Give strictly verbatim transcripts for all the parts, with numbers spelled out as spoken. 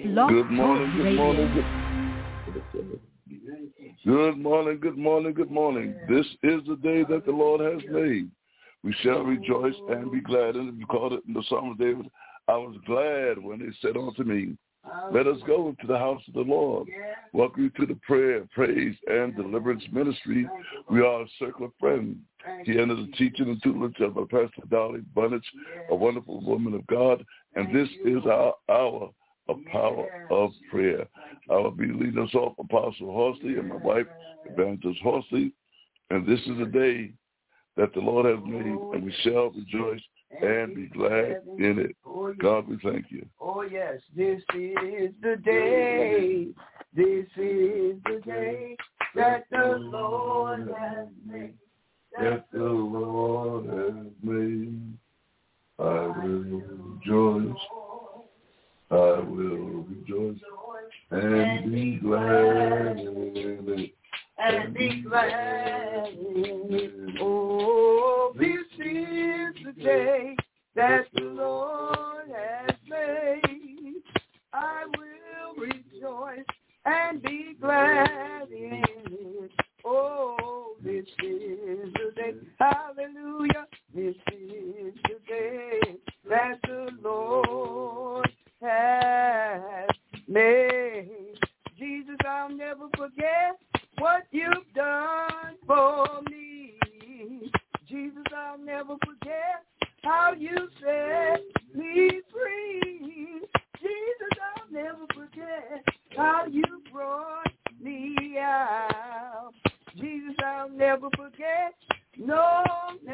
Blog Good morning, Talk good Radio. morning, good, good morning, good morning, good morning. This is the day that the Lord has made. We shall rejoice and be glad in it. You called it in the Psalm of David. I was glad when they said unto me, let us go into the house of the Lord. Welcome you to the prayer, praise, and deliverance ministry. We are a circle of friends. Here under the teaching and tutelage of our Pastor Dolly Bunnage, a wonderful woman of God. And this is our hour of power of prayer. I will be leading us off, Apostle Horsley and my wife, Evangelist Horsley. And this is a day that the Lord has made, and we shall rejoice and be glad in it. God, we thank you. Oh, yes, this is the day. This is the day that the Lord has made. That the Lord has made. I will rejoice. I will rejoice and be glad in it. And be glad in it. Oh, this is the day that the Lord has made. I will rejoice and be glad in it. Oh, this is the day. Hallelujah. This is the day that the Lord has made. Jesus, I'll never forget what you've done for me. Jesus, I'll never forget how you set me free. Jesus, I'll never forget how you brought me out. Jesus, I'll never forget, no,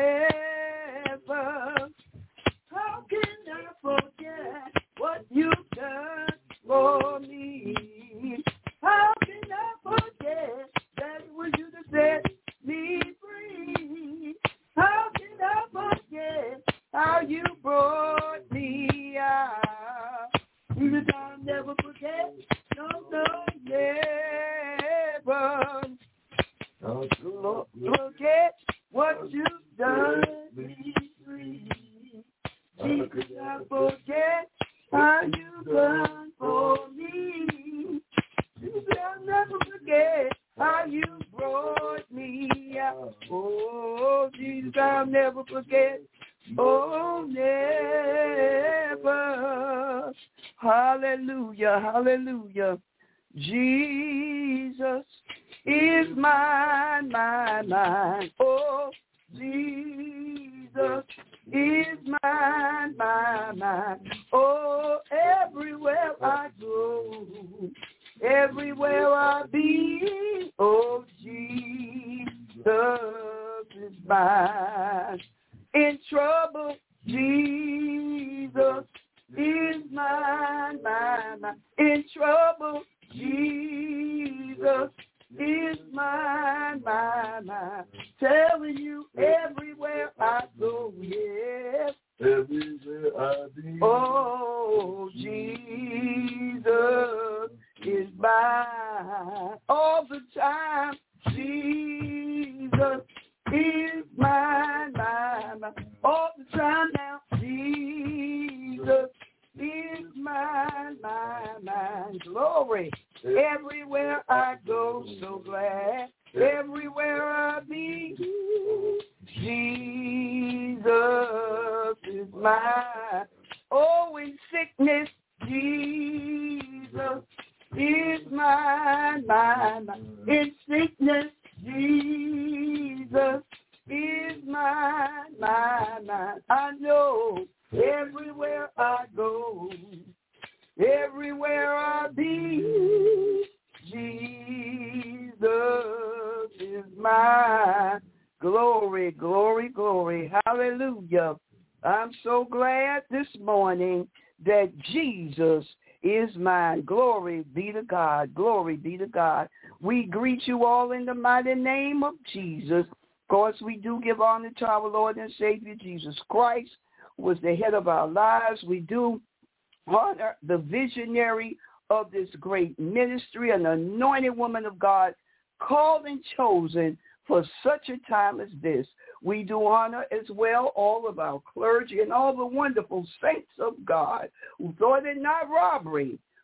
never. How can I forget what you've done for me? How can I forget that it was you that set me free? How can I forget how you brought me out? Jesus, I'll never forget, no, no, never. Don't forget what you've done me free. Jesus, I forget how you've done for me. Jesus, I'll never forget how you brought me out. Oh, Jesus, I'll never forget. Oh, never. Hallelujah, hallelujah. Jesus is mine, mine, mine. Oh, Jesus is mine, mine, mine. Oh, everywhere I go, everywhere I be, oh, Jesus is mine. In trouble, Jesus is mine, mine, mine. In trouble, Jesus is mine, mine, mine. Telling you everywhere I go, yes. Everywhere I be. Oh, Jesus is mine. All the time, Jesus is mine, mine, mine. All the time now, Jesus is mine, mine, mine. Glory. Everywhere I go, so glad. Everywhere I be, Jesus is mine. Oh, in sickness, Jesus is mine, mine, mine. In sickness, Jesus is mine, mine, mine. I know everywhere I go, everywhere I be, Jesus is mine. Glory, glory, glory. Hallelujah. I'm so glad this morning that Jesus is mine. Glory be to God. Glory be to God. We greet you all in the mighty name of Jesus. Of course, we do give honor to our Lord and Savior Jesus Christ, who was the head of our lives. We do honor the visionary of this great ministry, an anointed woman of God, called and chosen for such a time as this. We do honor as well all of our clergy and all the wonderful saints of God who thought it not robbery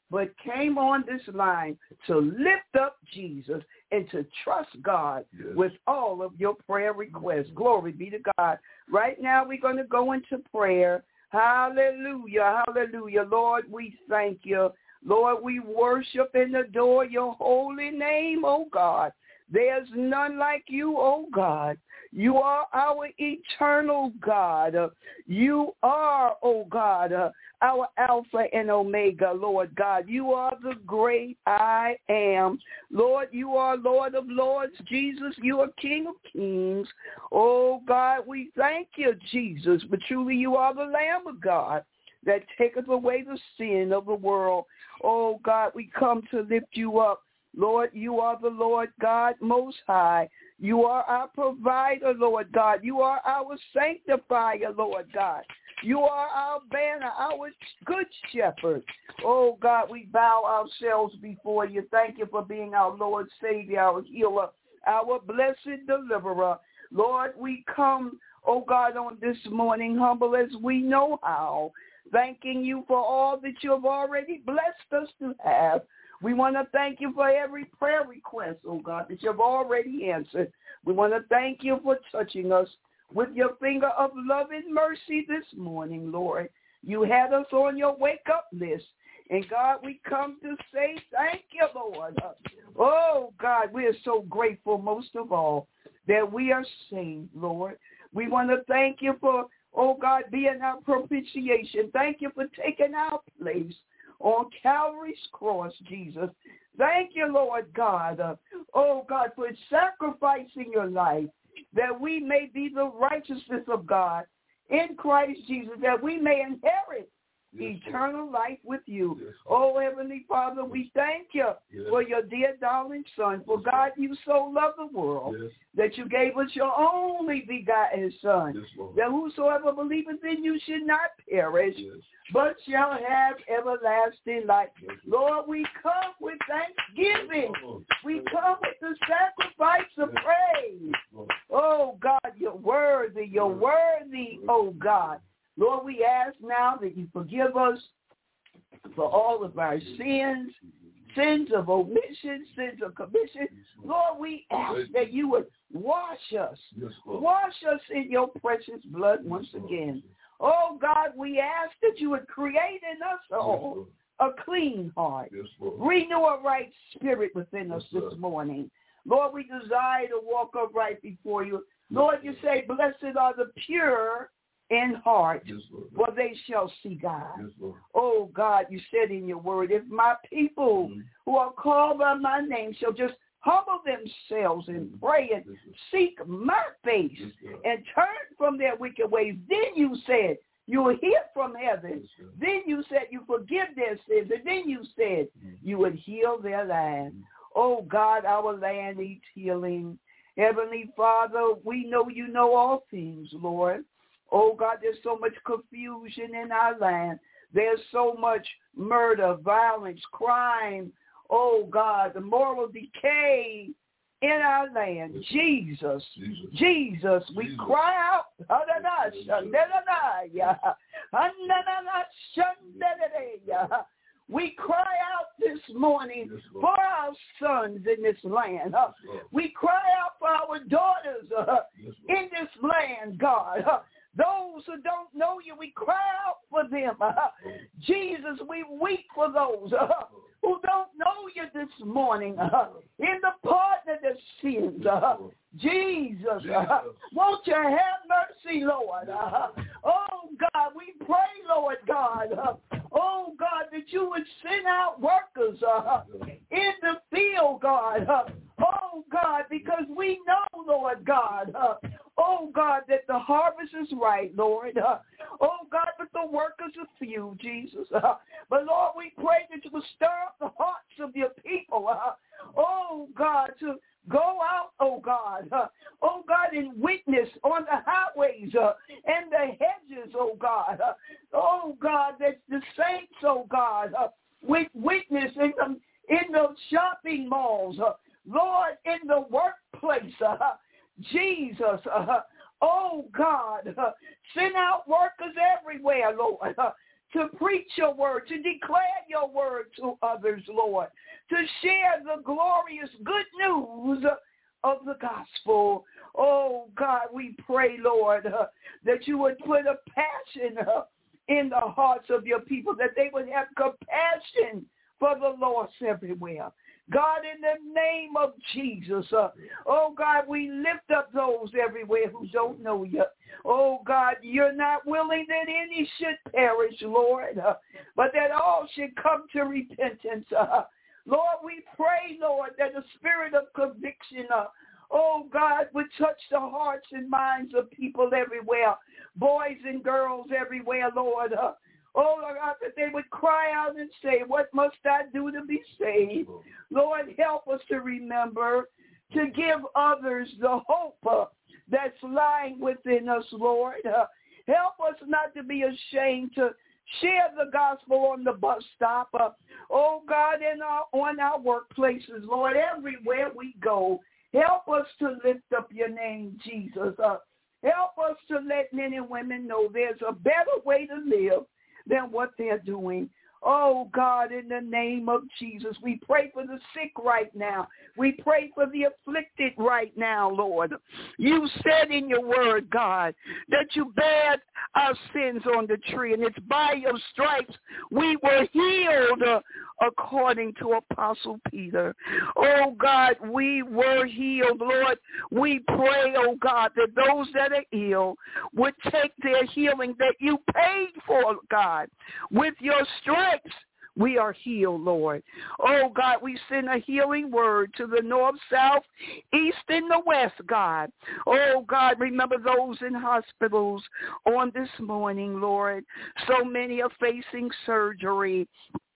but came on this line to lift up Jesus and to trust God yes. with all of your prayer requests. Glory be to God. Right now we're going to go into prayer. Hallelujah, hallelujah. Lord, we thank you. Lord, we worship and adore your holy name, oh God. There's none like you, oh God. You are our eternal God. Uh, you are, oh God, uh, our Alpha and Omega, Lord God. You are the great I am. Lord, you are Lord of lords. Jesus, you are King of kings. Oh God, we thank you, Jesus. But truly you are the Lamb of God that taketh away the sin of the world. Oh God, we come to lift you up. Lord, you are the Lord God Most High. You are our provider, Lord God. You are our sanctifier, Lord God. You are our banner, our good shepherd. Oh, God, we bow ourselves before you. Thank you for being our Lord, Savior, our healer, our blessed deliverer. Lord, we come, oh, God, on this morning, humble as we know how, thanking you for all that you have already blessed us to have. We want to thank you for every prayer request, oh God, that you've already answered. We want to thank you for touching us with your finger of love and mercy this morning, Lord. You had us on your wake-up list. And, God, we come to say thank you, Lord. Oh, God, we are so grateful, most of all, that we are saved, Lord. We want to thank you for, oh, God, being our propitiation. Thank you for taking our place on Calvary's cross, Jesus. Thank you, Lord God. Uh, oh, God, for sacrificing your life that we may be the righteousness of God in Christ Jesus, that we may inherit yes, eternal life with you. Yes, oh, Heavenly Father, we thank you yes. for your dear darling Son. For God, you so loved the world yes. that you gave us your only begotten Son, yes, that whosoever believeth in you should not perish, yes. but shall have everlasting life. Lord, we come with thanksgiving. We come with the sacrifice of praise. Oh, God, you're worthy. You're worthy, oh, God. Lord, we ask now that you forgive us for all of our sins, sins of omission, sins of commission. Lord, we ask that you would wash us. Wash us in your precious blood once again. Oh, God, we ask that you would create in us all a clean heart. Yes, renew a right spirit within us yes, this morning. Lord, we desire to walk upright before you. Lord, you say, blessed are the pure in heart, yes, for they shall see God. Yes, oh, God, you said in your word, if my people mm-hmm. who are called by my name shall just humble themselves and pray and seek my face and turn from their wicked ways. Then you said you will hear from heaven. Then you said you forgive their sins. And then you said you would heal their land. Oh, God, our land needs healing. Heavenly Father, we know you know all things, Lord. Oh, God, there's so much confusion in our land. There's so much murder, violence, crime. Oh, God, the moral decay in our land. Jesus, Jesus, Jesus we Jesus. Cry out. We cry out this morning yes, for our sons in this land. Uh, yes, we cry out for our daughters uh, yes, in this land, God. Uh, those who don't know you, we cry out for them. Uh, Jesus, we weep for those uh, who don't know you this morning uh, in the pardon of their sins. Uh, Jesus, uh, won't you have mercy, Lord? Uh, oh, God, we pray, Lord God, uh, oh, God, that you would send out workers uh, in the field, God. Uh, oh, God, because we know, Lord God, uh, oh, God, that the harvest is right, Lord. Uh, oh, God, but the workers are few, Jesus. Uh, but, Lord, we pray that you will stir up the hearts of your people. Uh, oh, God, to go out, oh, God. Uh, oh, God, and witness on the highways uh, and the hedges, oh, God. Uh, oh, God, that the saints, oh, God, uh, with witness in the, in the shopping malls, uh, Lord, in the workplace, uh, Jesus, uh, oh, God, uh, send out workers everywhere, Lord, uh, to preach your word, to declare your word to others, Lord, to share the glorious good news of the gospel. Oh, God, we pray, Lord, uh, that you would put a passion uh, in the hearts of your people, that they would have compassion for the lost everywhere. God, in the name of Jesus, uh, oh, God, we lift up those everywhere who don't know you. Oh, God, you're not willing that any should perish, Lord, uh, but that all should come to repentance. Uh, Lord, we pray, Lord, that the spirit of conviction, uh, oh, God, would touch the hearts and minds of people everywhere, boys and girls everywhere, Lord. Uh, oh, Lord, God, that they would cry out and say, what must I do to be saved? Lord, help us to remember to give others the hope uh, that's lying within us, Lord. Uh, help us not to be ashamed to share the gospel on the bus stop. Uh, oh, God, in our, on our workplaces, Lord, everywhere we go. Help us to lift up your name, Jesus. Uh, help us to let men and women know there's a better way to live than what they're doing. Oh, God, in the name of Jesus, we pray for the sick right now. We pray for the afflicted right now, Lord. You said in your word, God, that you bared our sins on the tree, and it's by your stripes we were healed, uh, according to Apostle Peter. Oh, God, we were healed, Lord. We pray, oh, God, that those that are ill would take their healing that you paid for, God, with your stripes. We are healed, Lord. Oh, God, we send a healing word to the north, south, east, and the west, God. Oh, God, remember those in hospitals on this morning, Lord. So many are facing surgery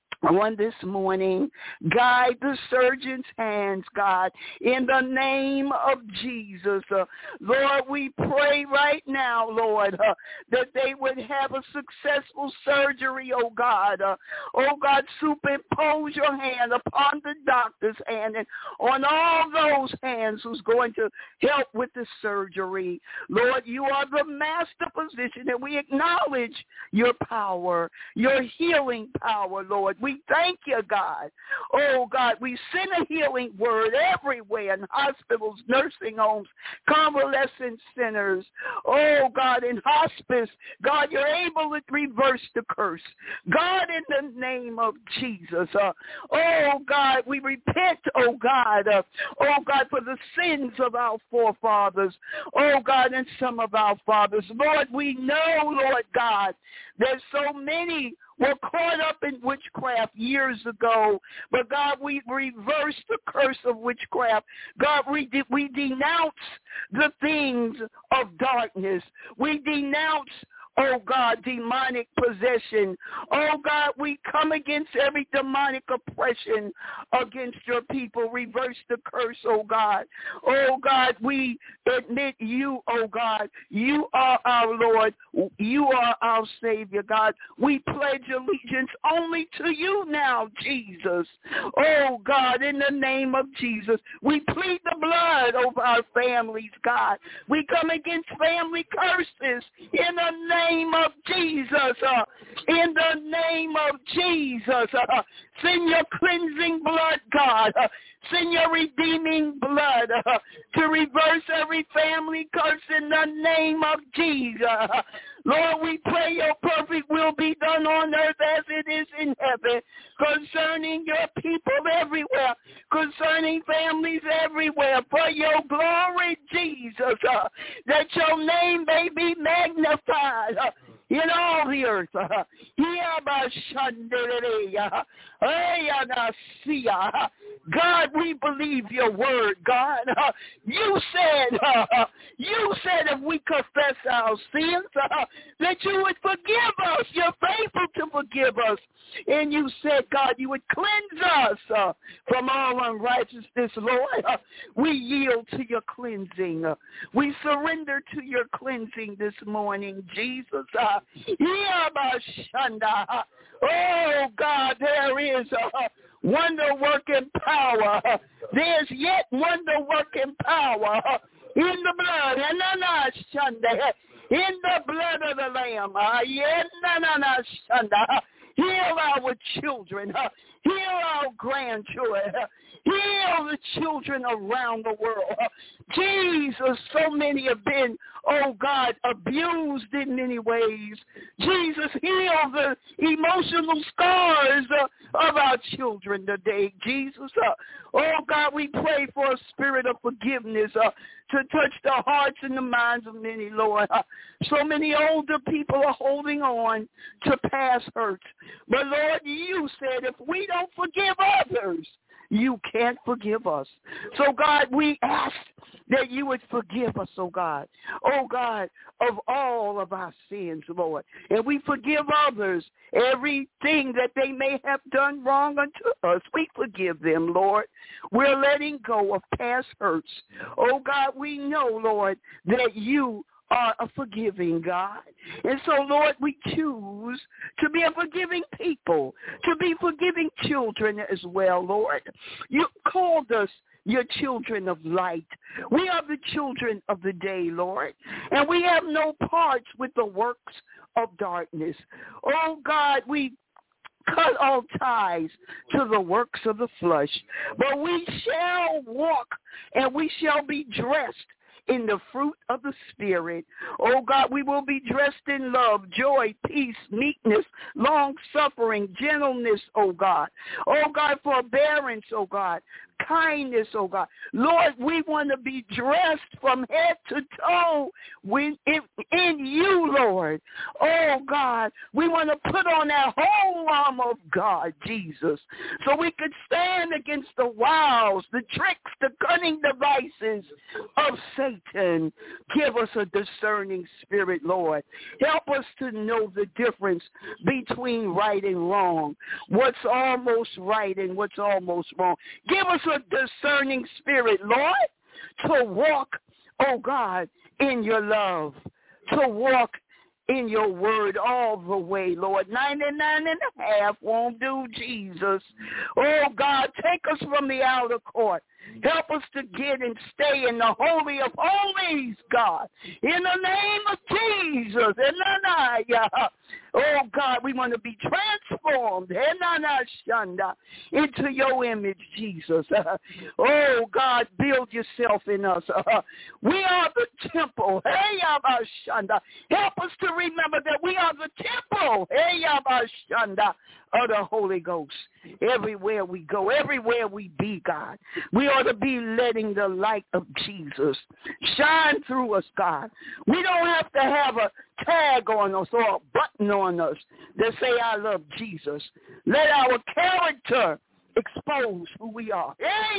on this morning. Guide the surgeon's hands, God, in the name of Jesus. Uh, Lord, we pray right now, Lord, uh, that they would have a successful surgery, oh God. Uh, oh God, superimpose your hand upon the doctor's hand and on all those hands who's going to help with the surgery. Lord, you are the master physician, and we acknowledge your power, your healing power, Lord. We We thank you, God. Oh, God, we send a healing word everywhere in hospitals, nursing homes, convalescent centers. Oh, God, in hospice. God, you're able to reverse the curse. God, in the name of Jesus. Uh, oh, God, we repent, oh, God. Uh, oh, God, for the sins of our forefathers. Oh, God, and some of our fathers. Lord, we know, Lord God, there's so many were caught up in witchcraft years ago. But, God, we reverse the curse of witchcraft. God, we, de- we denounce the things of darkness. We denounce, oh, God, demonic possession. Oh, God, we come against every demonic oppression against your people. Reverse the curse, oh, God. Oh, God, we admit you, oh, God. You are our Lord. You are our Savior, God. We pledge allegiance only to you now, Jesus. Oh, God, in the name of Jesus, we plead the blood over our families, God. We come against family curses in the name of Jesus. Uh, in the name of Jesus, uh, send your cleansing blood, God. Uh, send your redeeming blood uh, to reverse every family curse in the name of Jesus. Uh, Lord, we pray your perfect will be done on earth as it is in heaven, concerning your people everywhere, concerning families everywhere, for your glory, Jesus, uh, that your name may be magnified uh, in all the earth. Uh, God, we believe your word, God. Uh, you said, uh, you said if we confess our sins, uh, that you would forgive us. You're faithful to forgive us. And you said, God, you would cleanse us uh, from all unrighteousness, Lord. Uh, we yield to your cleansing. Uh, we surrender to your cleansing this morning, Jesus. Uh, oh, God, there is a wonder-working power. There's yet wonder-working power in the blood, in the blood of the Lamb. Heal our children. Heal our grandchildren. Heal the children around the world. Jesus, so many have been, oh God, abused in many ways. Jesus, heal the emotional scars uh, of our children today. Jesus, uh, oh God, we pray for a spirit of forgiveness uh, to touch the hearts and the minds of many, Lord. Uh, so many older people are holding on to past hurts. But Lord, you said if we don't forgive others, you can't forgive us. So, God, we ask that you would forgive us, oh God. Oh, God, of all of our sins, Lord. And we forgive others everything that they may have done wrong unto us. We forgive them, Lord. We're letting go of past hurts. Oh, God, we know, Lord, that you are a forgiving God. And so, Lord, we choose to be a forgiving people, to be forgiving children as well, Lord. You called us your children of light. We are the children of the day, Lord, and we have no parts with the works of darkness. Oh, God, we cut all ties to the works of the flesh, but we shall walk and we shall be dressed in the fruit of the Spirit. Oh, God, we will be dressed in love, joy, peace, meekness, long-suffering, gentleness, oh, God. Oh, God, forbearance, oh, God. Kindness, oh God. Lord, we want to be dressed from head to toe in, in, in you, Lord. Oh, God, we want to put on that whole armor of God, Jesus, so we could stand against the wiles, the tricks, the cunning devices of Satan. Give us a discerning spirit, Lord. Help us to know the difference between right and wrong, what's almost right and what's almost wrong. Give us a discerning spirit, Lord, to walk, oh God, in your love, to walk in your word all the way, Lord. ninety-nine and a half won't do, Jesus. Oh, God, take us from the outer court. Help us to get and stay in the Holy of Holies, God. In the name of Jesus. Oh, God, we want to be transformed into your image, Jesus. Oh, God, build yourself in us. We are the temple. Help us to remember that we are the temple of the Holy Ghost. Everywhere we go, everywhere we be, God, we ought to be letting the light of Jesus shine through us, God. We don't have to have a tag on us or a button on us that say, I love Jesus. Let our character expose who we are.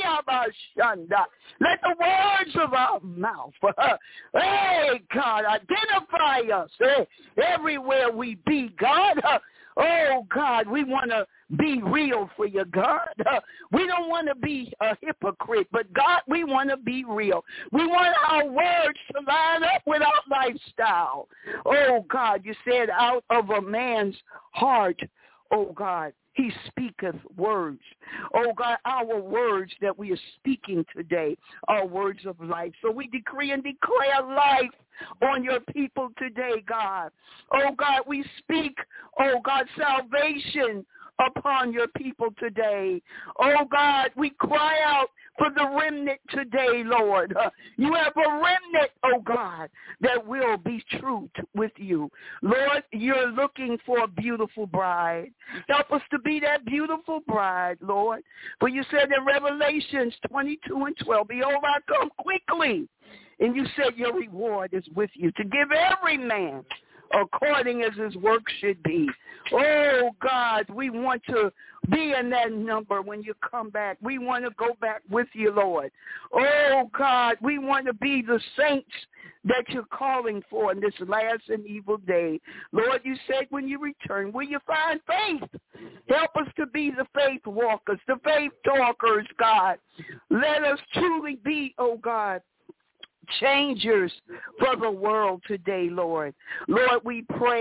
Let the words of our mouth, hey, God, identify us everywhere we be, God. Oh, God, we want to be real for you, God. Uh, we don't want to be a hypocrite, but, God, we want to be real. We want our words to line up with our lifestyle. Oh, God, you said out of a man's heart, oh, God, he speaketh words. Oh, God, our words that we are speaking today are words of life. So we decree and declare life on your people today, God. Oh, God, we speak, oh, God, salvation upon your people today. Oh, God, we cry out for the remnant today, Lord. Uh, you have a remnant, oh, God, that will be true t- with you. Lord, you're looking for a beautiful bride. Help us to be that beautiful bride, Lord. For you said in Revelations twenty-two and twelve, behold, I come quickly. And you said your reward is with you to give every man according as his work should be. Oh, God, we want to be in that number when you come back. We want to go back with you, Lord. Oh, God, we want to be the saints that you're calling for in this last and evil day. Lord, you said when you return, will you find faith? Help us to be the faith walkers, the faith talkers, God. Let us truly be, oh, God, changers for the world today, Lord. Lord, we pray,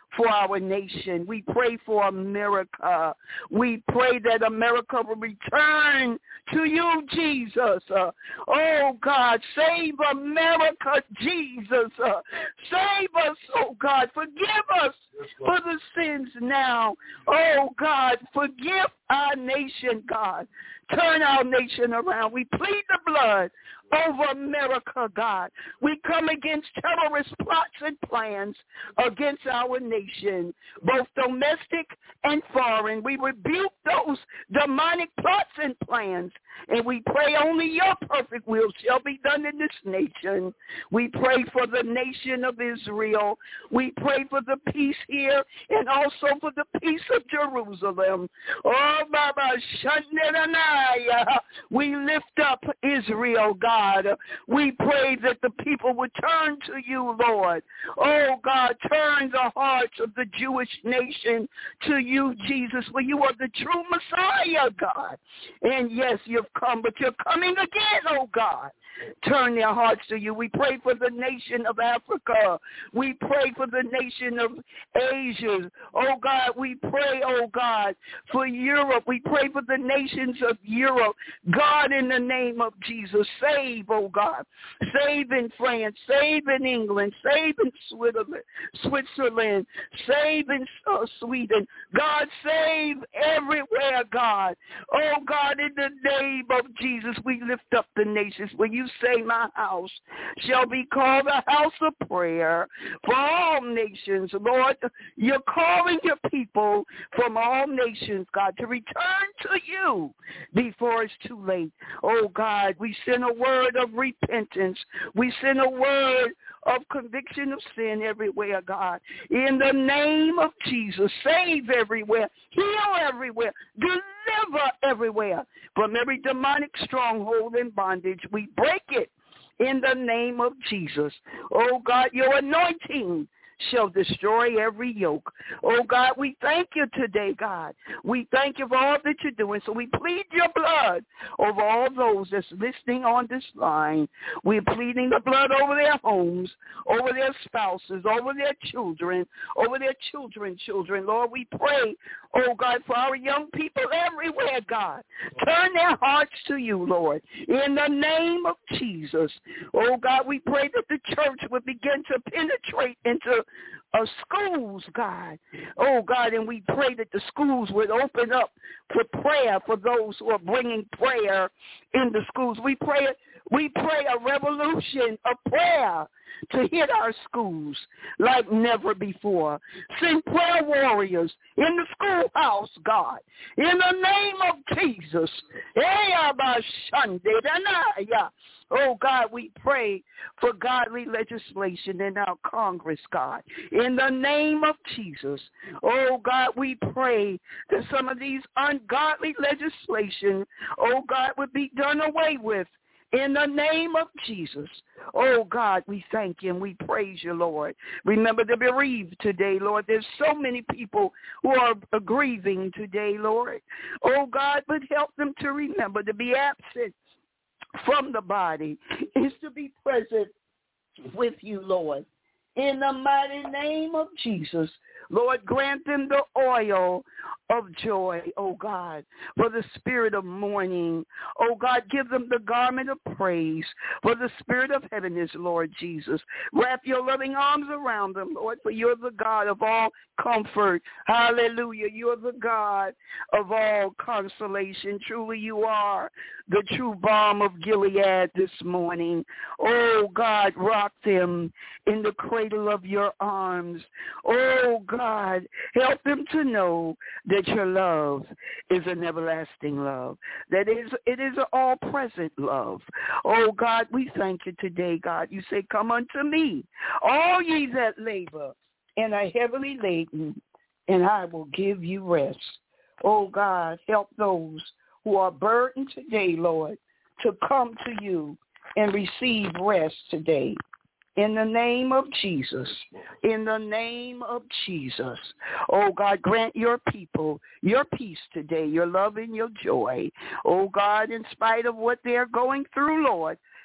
for our nation. We pray for America. We pray that America will return to you, Jesus. Uh, oh, God, save America, Jesus. Uh, save us, oh, God. Forgive us for the sins now. Oh, God, forgive our nation, God. Turn our nation around. We plead the blood over America, God. We come against terrorist plots and plans against our nation, both domestic and foreign. We rebuke those demonic plots and plans, and we pray only your perfect will shall be done in this nation. We pray for the nation of Israel. We pray for the peace here and also for the peace of Jerusalem. Oh, Baba Shandanaya. We lift up Israel, God. We pray that the people would turn to you, Lord. Oh, God, turn the hearts of the Jewish nation to you, Jesus, for you are the true Messiah, God. And yes, you've come, but you're coming again, oh, God. Turn their hearts to you. We pray for the nation of Africa. We pray for the nation of Asia. Oh, God, we pray, oh, God, for Europe. We pray for the nations of Europe. God, in the name of Jesus, save, oh, God. Save in France. Save in England. Save in Switzerland. Switzerland. Save in uh, Sweden. God, save everywhere, God. Oh, God, in the name of Jesus, we lift up the nations. Will you say my house shall be called a house of prayer for all nations. Lord, you're calling your people from all nations, God, to return to you before it's too late. Oh, God, we send a word of repentance. We send a word of conviction of sin everywhere, God. In the name of Jesus, save everywhere, heal everywhere, deliver everywhere from every demonic stronghold and bondage. We break it in the name of Jesus. Oh, God, your anointing shall destroy every yoke. Oh, God, we thank you today, God. We thank you for all that you're doing. So we plead your blood over all those that's listening on this line. We're pleading the blood over their homes, over their spouses, over their children, over their children's children. Lord, we pray, oh, God, for our young people everywhere, God. Turn their hearts to you, Lord, in the name of Jesus. Oh, God, we pray that the church would begin to penetrate into Uh, schools, God. Oh, God, and we pray that the schools would open up for prayer for those who are bringing prayer in the schools. We pray we pray a revolution of prayer to hit our schools like never before. Send prayer warriors in the schoolhouse, God, in the name of Jesus. Oh, God, we pray for godly legislation in our Congress, God, in the name of Jesus. Oh, God, we pray that some of these ungodly legislation, oh, God, would be done away with in the name of Jesus. Oh, God, we thank you and we praise you, Lord. Remember the bereaved today, Lord. There's so many people who are grieving today, Lord. Oh, God, but help them to remember to be absent from the body is to be present with you, Lord. In the mighty name of Jesus, Lord, grant them the oil of joy, oh God, for the spirit of mourning. Oh God, give them the garment of praise for the spirit of heaviness, Lord Jesus. Wrap your loving arms around them, Lord, for you're the God of all comfort. Hallelujah. You're the God of all consolation. Truly you are the true balm of Gilead this morning. Oh God, rock them in the cradle of your arms. Oh God, help them to know that your love is an everlasting love, that it is, it is an all-present love. Oh God, we thank you today, God. You say, come unto me, all ye that labor and are heavily laden, and I will give you rest. Oh God, help those who are burdened today, Lord, to come to you and receive rest today. In the name of Jesus, in the name of Jesus. Oh, God, grant your people your peace today, your love and your joy. Oh, God, in spite of what they're going through, Lord,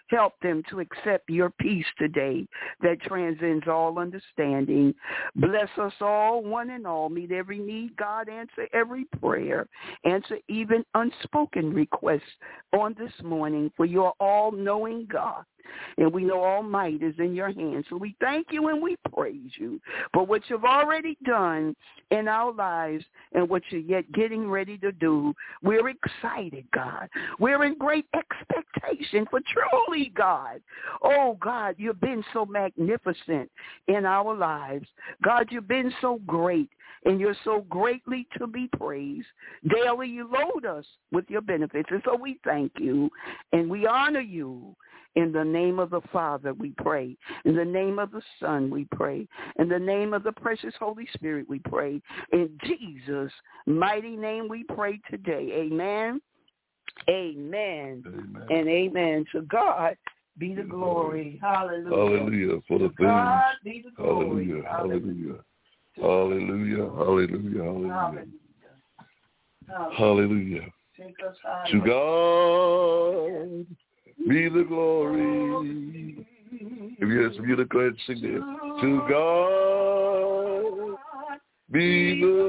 Help them to accept your peace today that transcends all understanding. Bless us all, one and all. Meet every need, God. Answer every prayer. Answer even unspoken requests on this morning, for you are all-knowing God. And we know all might is in your hands. So we thank you and we praise you for what you've already done in our lives and what you're yet getting ready to do. We're excited, God. We're in great expectation for truly, God. Oh, God, you've been so magnificent in our lives. God, you've been so great, and you're so greatly to be praised. Daily you load us with your benefits, and so we thank you and we honor you. In the name of the Father, we pray. In the name of the Son, we pray. In the name of the precious Holy Spirit, we pray. In Jesus' mighty name, we pray today. Amen, amen, amen. And amen. To God be the glory. Hallelujah. Hallelujah. For the to God be the glory. Hallelujah. Hallelujah. Hallelujah. Hallelujah. Hallelujah. Hallelujah. Hallelujah. Take us high. To God be the glory. If you have some music, go ahead and sing there. To God be the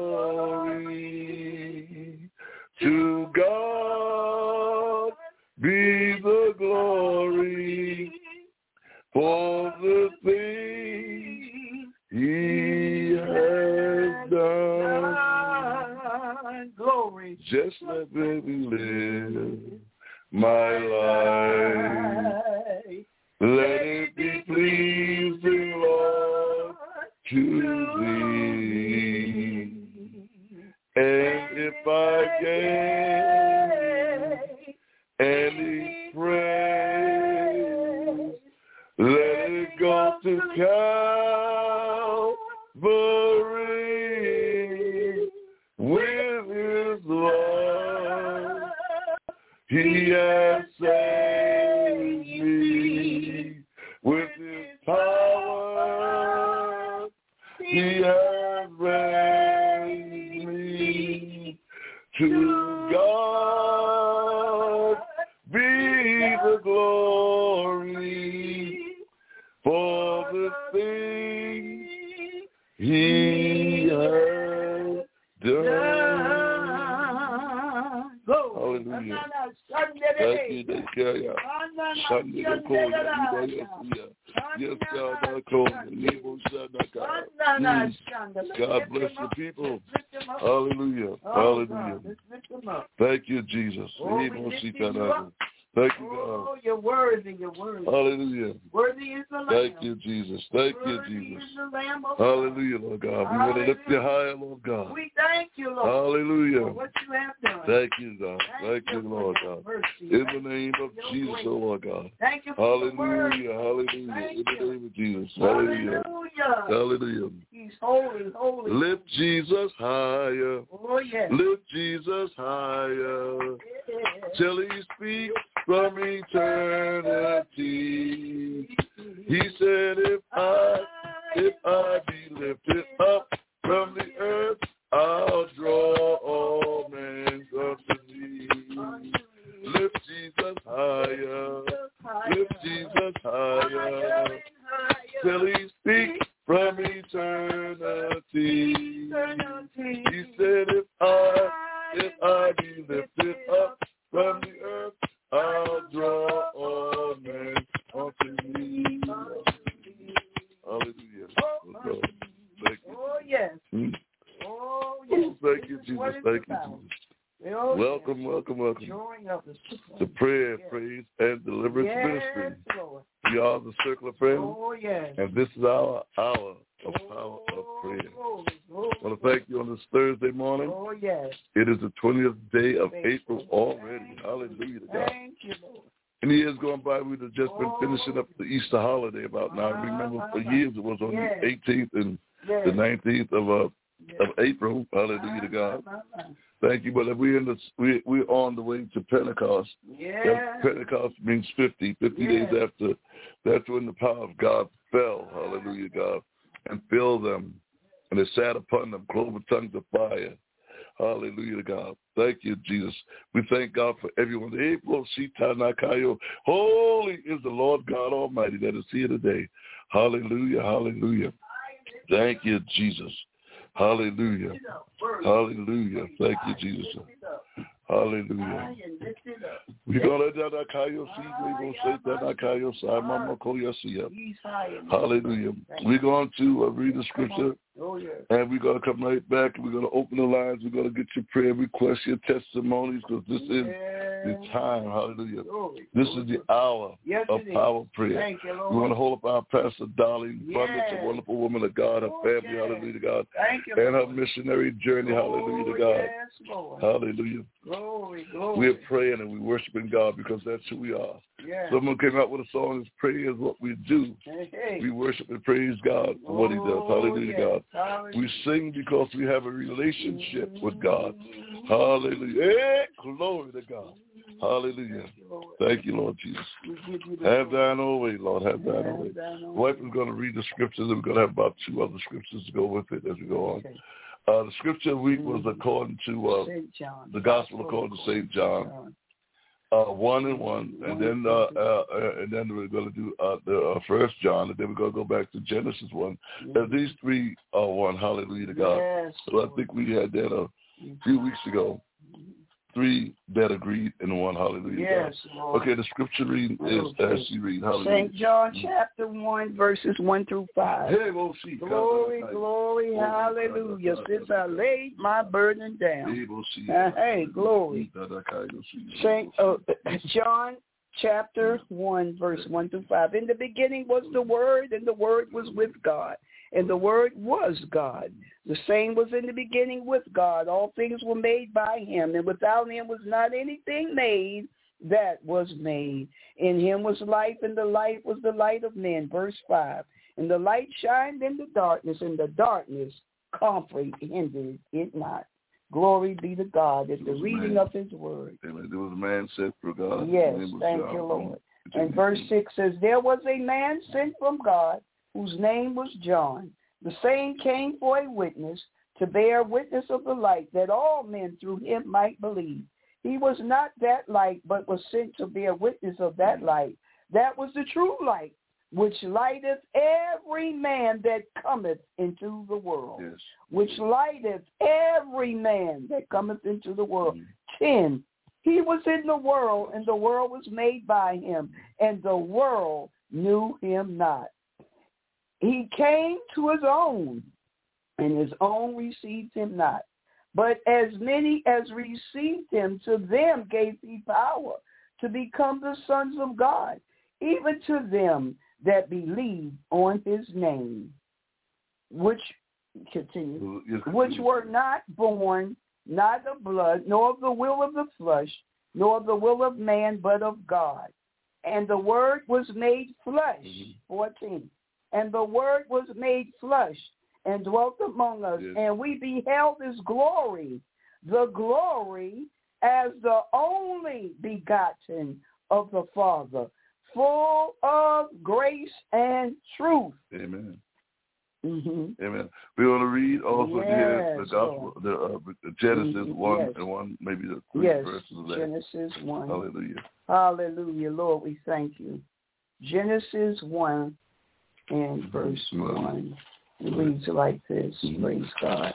glory. To God be the glory for the things he has done. Glory. Just let me live my life. Let it be pleasing, Lord, to thee. And if I gain any praise, let it go to Calvary. With his love, he has saved me. With his power, he has raised me. To God be the glory for the things he has done. Hallelujah. Thank you, thank you. Yes, God, God bless the people. Hallelujah. Hallelujah. Thank you, Jesus. Thank you, God. Oh, you're worthy, you're worthy. Hallelujah. Worthy is the Lamb. Thank you, Jesus. Thank you, Jesus. Hallelujah, Lord God. We want to lift you higher, Lord God. We thank you, Lord. Hallelujah. For what you have done. Thank you, God. Thank you, Lord God. In the name of Jesus, oh Lord God. Thank you for Hallelujah. Hallelujah. In the name of Jesus. Hallelujah. Hallelujah. He's holy, holy. Lift Jesus higher. Oh, yes. Lift Jesus higher. Till he speaks from eternity. He said, if I, if I be lifted up from the earth, I'll draw all men unto me. Lift Jesus higher. Lift Jesus higher. Till he speaks from eternity. He said, if I, if I be lifted up from the earth, I'll draw all men unto me. Hallelujah. Oh, thank you. Oh, yes. Hmm? Oh, yes. Thank you, Jesus. Thank you, Jesus. Oh, welcome, yes. welcome, welcome to prayer, yes. praise, and deliverance yes, ministry. Lord. We are the Circle of Prayer. Oh, yes. And this is our hour of power oh, of prayer. Glory, glory. I want to thank you on this Thursday morning. Oh, yes. It is the twentieth day of Thank April you. already. Thank Hallelujah to God. Thank you, Lord. In the years going by, we've just been Oh. finishing up the Easter holiday about now. I remember for years it was on yes. the eighteenth and yes. the nineteenth of uh, yes. of April. Hallelujah to God. Uh, uh, uh, uh. Thank you. But we're in the we we're on the way to Pentecost. Yeah. Pentecost means fifty. Fifty yeah. days after, that's when the power of God fell. Hallelujah, God, and filled them, and it sat upon them, cloven tongues of fire. Hallelujah to God. Thank you, Jesus. We thank God for everyone. Holy is the Lord God Almighty that is here today. Hallelujah, hallelujah. Thank you, Jesus. Hallelujah. Hallelujah. Thank you, Jesus. Hallelujah. We're going to let that Kayo see. We're going to say that Kayo say, Mama Koya see. Hallelujah. We're going to uh, read the scripture, and we're going to come right back. We're going to open the lines. We're going to get your prayer requests, your testimonies, because this is the time. Hallelujah. This is the hour of power prayer. We want to hold up our Pastor Darlene Brundage, a wonderful woman of God, her family, hallelujah to God, and her missionary journey, hallelujah to God. Hallelujah. Glory, glory. We're praying and we're worshiping God because that's who we are. Yeah. Someone came out with a song, is prayer is what we do. Hey, hey. We worship and praise God for what he does. Hallelujah, yes. God. Hallelujah. We sing because we have a relationship mm-hmm. with God. Hallelujah. Hey, glory to God. Hallelujah. Thank you, Lord, Thank you, Lord Jesus. Have thine own way, Lord. Have thine own way. Wife is going to read the scriptures, and we're going to have about two other scriptures to go with it as we go on. Okay. Uh, the scripture week was according to uh, the gospel according to Saint John, uh, one and one, and then uh, uh, and then we're going to do uh, the uh, First John, and then we're going to go back to Genesis one. And these three are one. Hallelujah to God. Yes, so I think we had that a few weeks ago. Three that agreed in one. Hallelujah. Yes, Lord. Okay, the scripture reading is okay. As you read. Hallelujah. Saint John chapter one, verses one through five. Hey, we'll see. Glory, glory, oh, hallelujah. Since I laid my burden down. Uh, hey, glory. Saint uh, John chapter one, verse one through five. In the beginning was the Word, and the Word was with God, and the Word was God. The same was in the beginning with God. All things were made by him, and without him was not anything made that was made. In him was life, and the life was the light of men. Verse five. And the light shined in the darkness, and the darkness comprehended it not. Glory be to God at the reading man. Of his word. Amen. There was a man sent from God. Yes, thank you, Lord. And verse six says, there was a man sent from God whose name was John. The same came for a witness, to bear witness of the light, that all men through him might believe. He was not that light, but was sent to bear witness of that light. That was the true light, which lighteth every man that cometh into the world. Yes. Which lighteth every man that cometh into the world. Mm-hmm. Ten, he was in the world, and the world was made by him, and the world knew him not. He came to his own, and his own received him not. But as many as received him, to them gave he power to become the sons of God, even to them that believe on his name, which, continue, which were not born, not of blood, nor of the will of the flesh, nor of the will of man, but of God. And the Word was made flesh, mm-hmm. fourteen. And the Word was made flesh and dwelt among us, yes. And we beheld his glory, the glory as the only begotten of the Father, full of grace and truth. Amen. Mm-hmm. Amen. We want to read also yes, here the gospel, the uh, Genesis mm-hmm. one yes. and one, maybe the three yes. verses of that. Genesis one. Hallelujah. Hallelujah, Lord, we thank you. Genesis one and verse one. It reads like this. Mm-hmm. Praise God.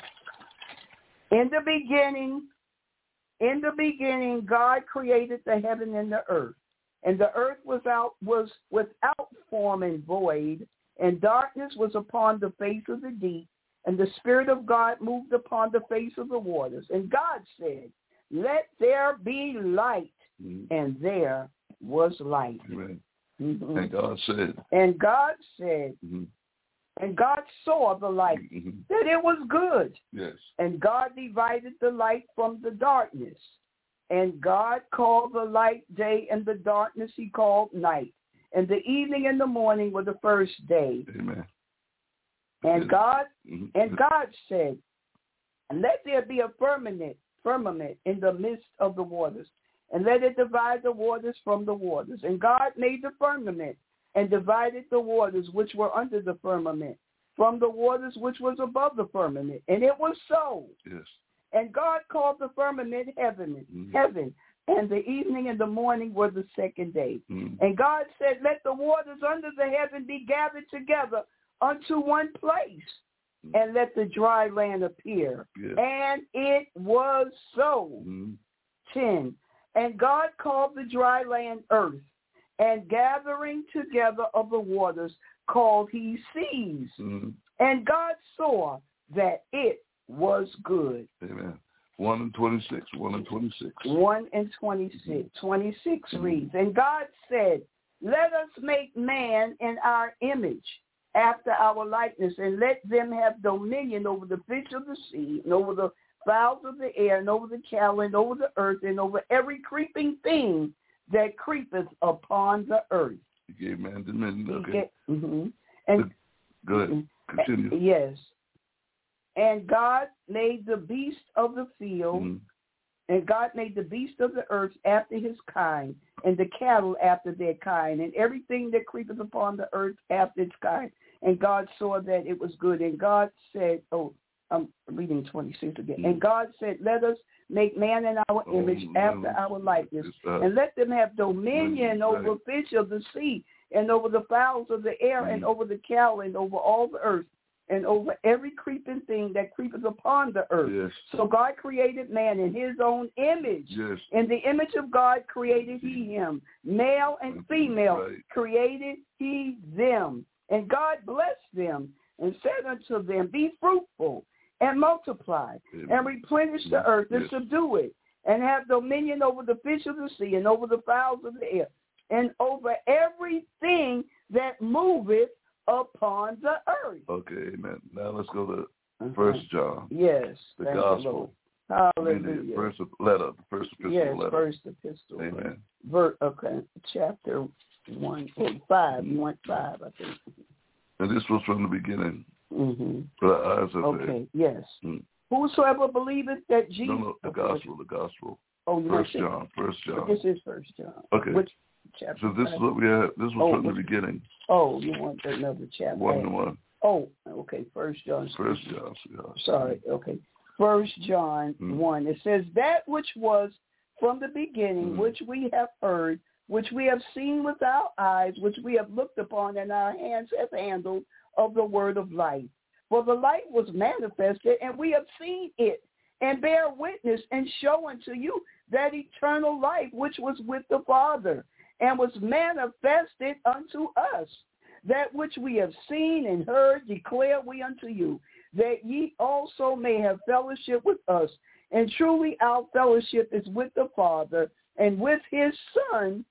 In the beginning, in the beginning, God created the heaven and the earth. And the earth was out was without form and void, and darkness was upon the face of the deep, and the Spirit of God moved upon the face of the waters. And God said, let there be light, mm-hmm. and there was light. Amen. Mm-hmm. And God said. And God said, mm-hmm. and God saw the light, mm-hmm. that it was good. Yes. And God divided the light from the darkness. And God called the light day, and the darkness he called night. And the evening and the morning were the first day. Amen. And yes. God mm-hmm. and God said, let there be a firmament, firmament in the midst of the waters, and let it divide the waters from the waters. And God made the firmament, and divided the waters which were under the firmament from the waters which was above the firmament. And it was so. Yes. And God called the firmament heaven, mm-hmm. heaven, and the evening and the morning were the second day. Mm-hmm. And God said, let the waters under the heaven be gathered together unto one place, mm-hmm. and let the dry land appear. Yeah. And it was so. Mm-hmm. ten. And God called the dry land earth, and gathering together of the waters called he seas. Mm-hmm. And God saw that it was good. Amen. one and twenty-six. one and twenty-six. one and twenty-six. twenty-six mm-hmm. reads, and God said, let us make man in our image, after our likeness, and let them have dominion over the fish of the sea, and over the fowls of the air, and over the cattle, and over the earth, and over every creeping thing that creepeth upon the earth. He gave man dominion. Okay. Get, mm-hmm. And go ahead. Continue. Yes. And God made the beast of the field, mm-hmm. and God made the beast of the earth after his kind, and the cattle after their kind, and everything that creepeth upon the earth after its kind. And God saw that it was good. And God said, oh, I'm reading twenty-six again. Mm-hmm. And God said, let us make man in our image oh, after man. our likeness, uh, and let them have dominion right. over fish of the sea, and over the fowls of the air, mm-hmm. and over the cattle, and over all the earth, and over every creeping thing that creepeth upon the earth. Yes. So God created man in his own image. Yes. In the image of God created he him. Male and female right. created he them. And God blessed them and said unto them, be fruitful and multiply, Amen. and replenish the earth, and yes. subdue it, and have dominion over the fish of the sea, and over the fowls of the air, and over everything that moveth upon the earth. Okay, amen. Now let's go to uh-huh. First John. Yes. The gospel. Hallelujah. The first letter, the first epistle yes, letter. first epistle. Amen. Ver- okay, chapter one, eight, five, mm-hmm. one, five, I think. And this was from the beginning. Mm-hmm. For our eyes are okay, there. yes. Mm. Whosoever believeth that Jesus... No, no, the okay. gospel, the gospel. Oh, First John, First John. This is First John. Okay. Which chapter? So this five? is what we had. This was oh, from the beginning. Oh, you want another chapter? One and one. Oh, okay. First John. First John. Yeah. Sorry. Okay. First John mm. one. It says that which was from the beginning, mm. which we have heard, which we have seen with our eyes, which we have looked upon, and our hands have handled of the word of life. For the light was manifested, and we have seen it, and bear witness, and show unto you that eternal life which was with the Father, and was manifested unto us. That which we have seen and heard declare we unto you, that ye also may have fellowship with us. And truly our fellowship is with the Father, and with his Son,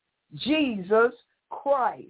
Jesus Christ.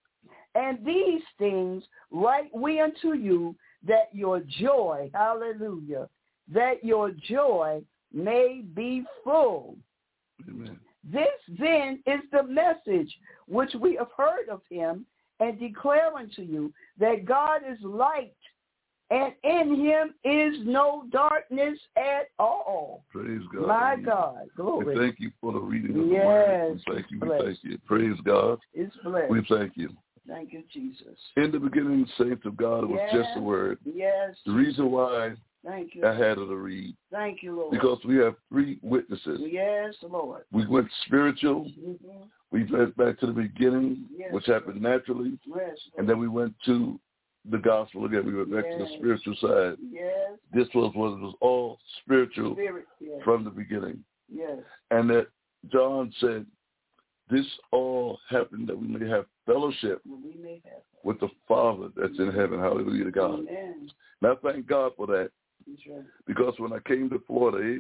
And these things write we unto you, that your joy, hallelujah, that your joy may be full. Amen. This then is the message which we have heard of him, and declare unto you that God is light, and in him is no darkness at all. Praise God. My God. Glory. We thank you for the reading of yes, the word. We thank you. We blessed. thank you. Praise God. It's blessed. We thank you. Thank you, Jesus. In the beginning, saints of God, it was yes, just a word. Yes. The reason why Thank you. I had it to read. Thank you, Lord. Because we have three witnesses. Yes, Lord. We went spiritual. Mm-hmm. We went back to the beginning, yes, which happened naturally. Yes, and then we went to the gospel again. We went back yes. to the spiritual side. Yes. This was what was all spiritual Spirit, yes. from the beginning. Yes. And that John said, this all happened that we may have fellowship we may have with the Father that's in heaven. Hallelujah to God. Amen. Now, thank God for that. Right. Because when I came to Florida,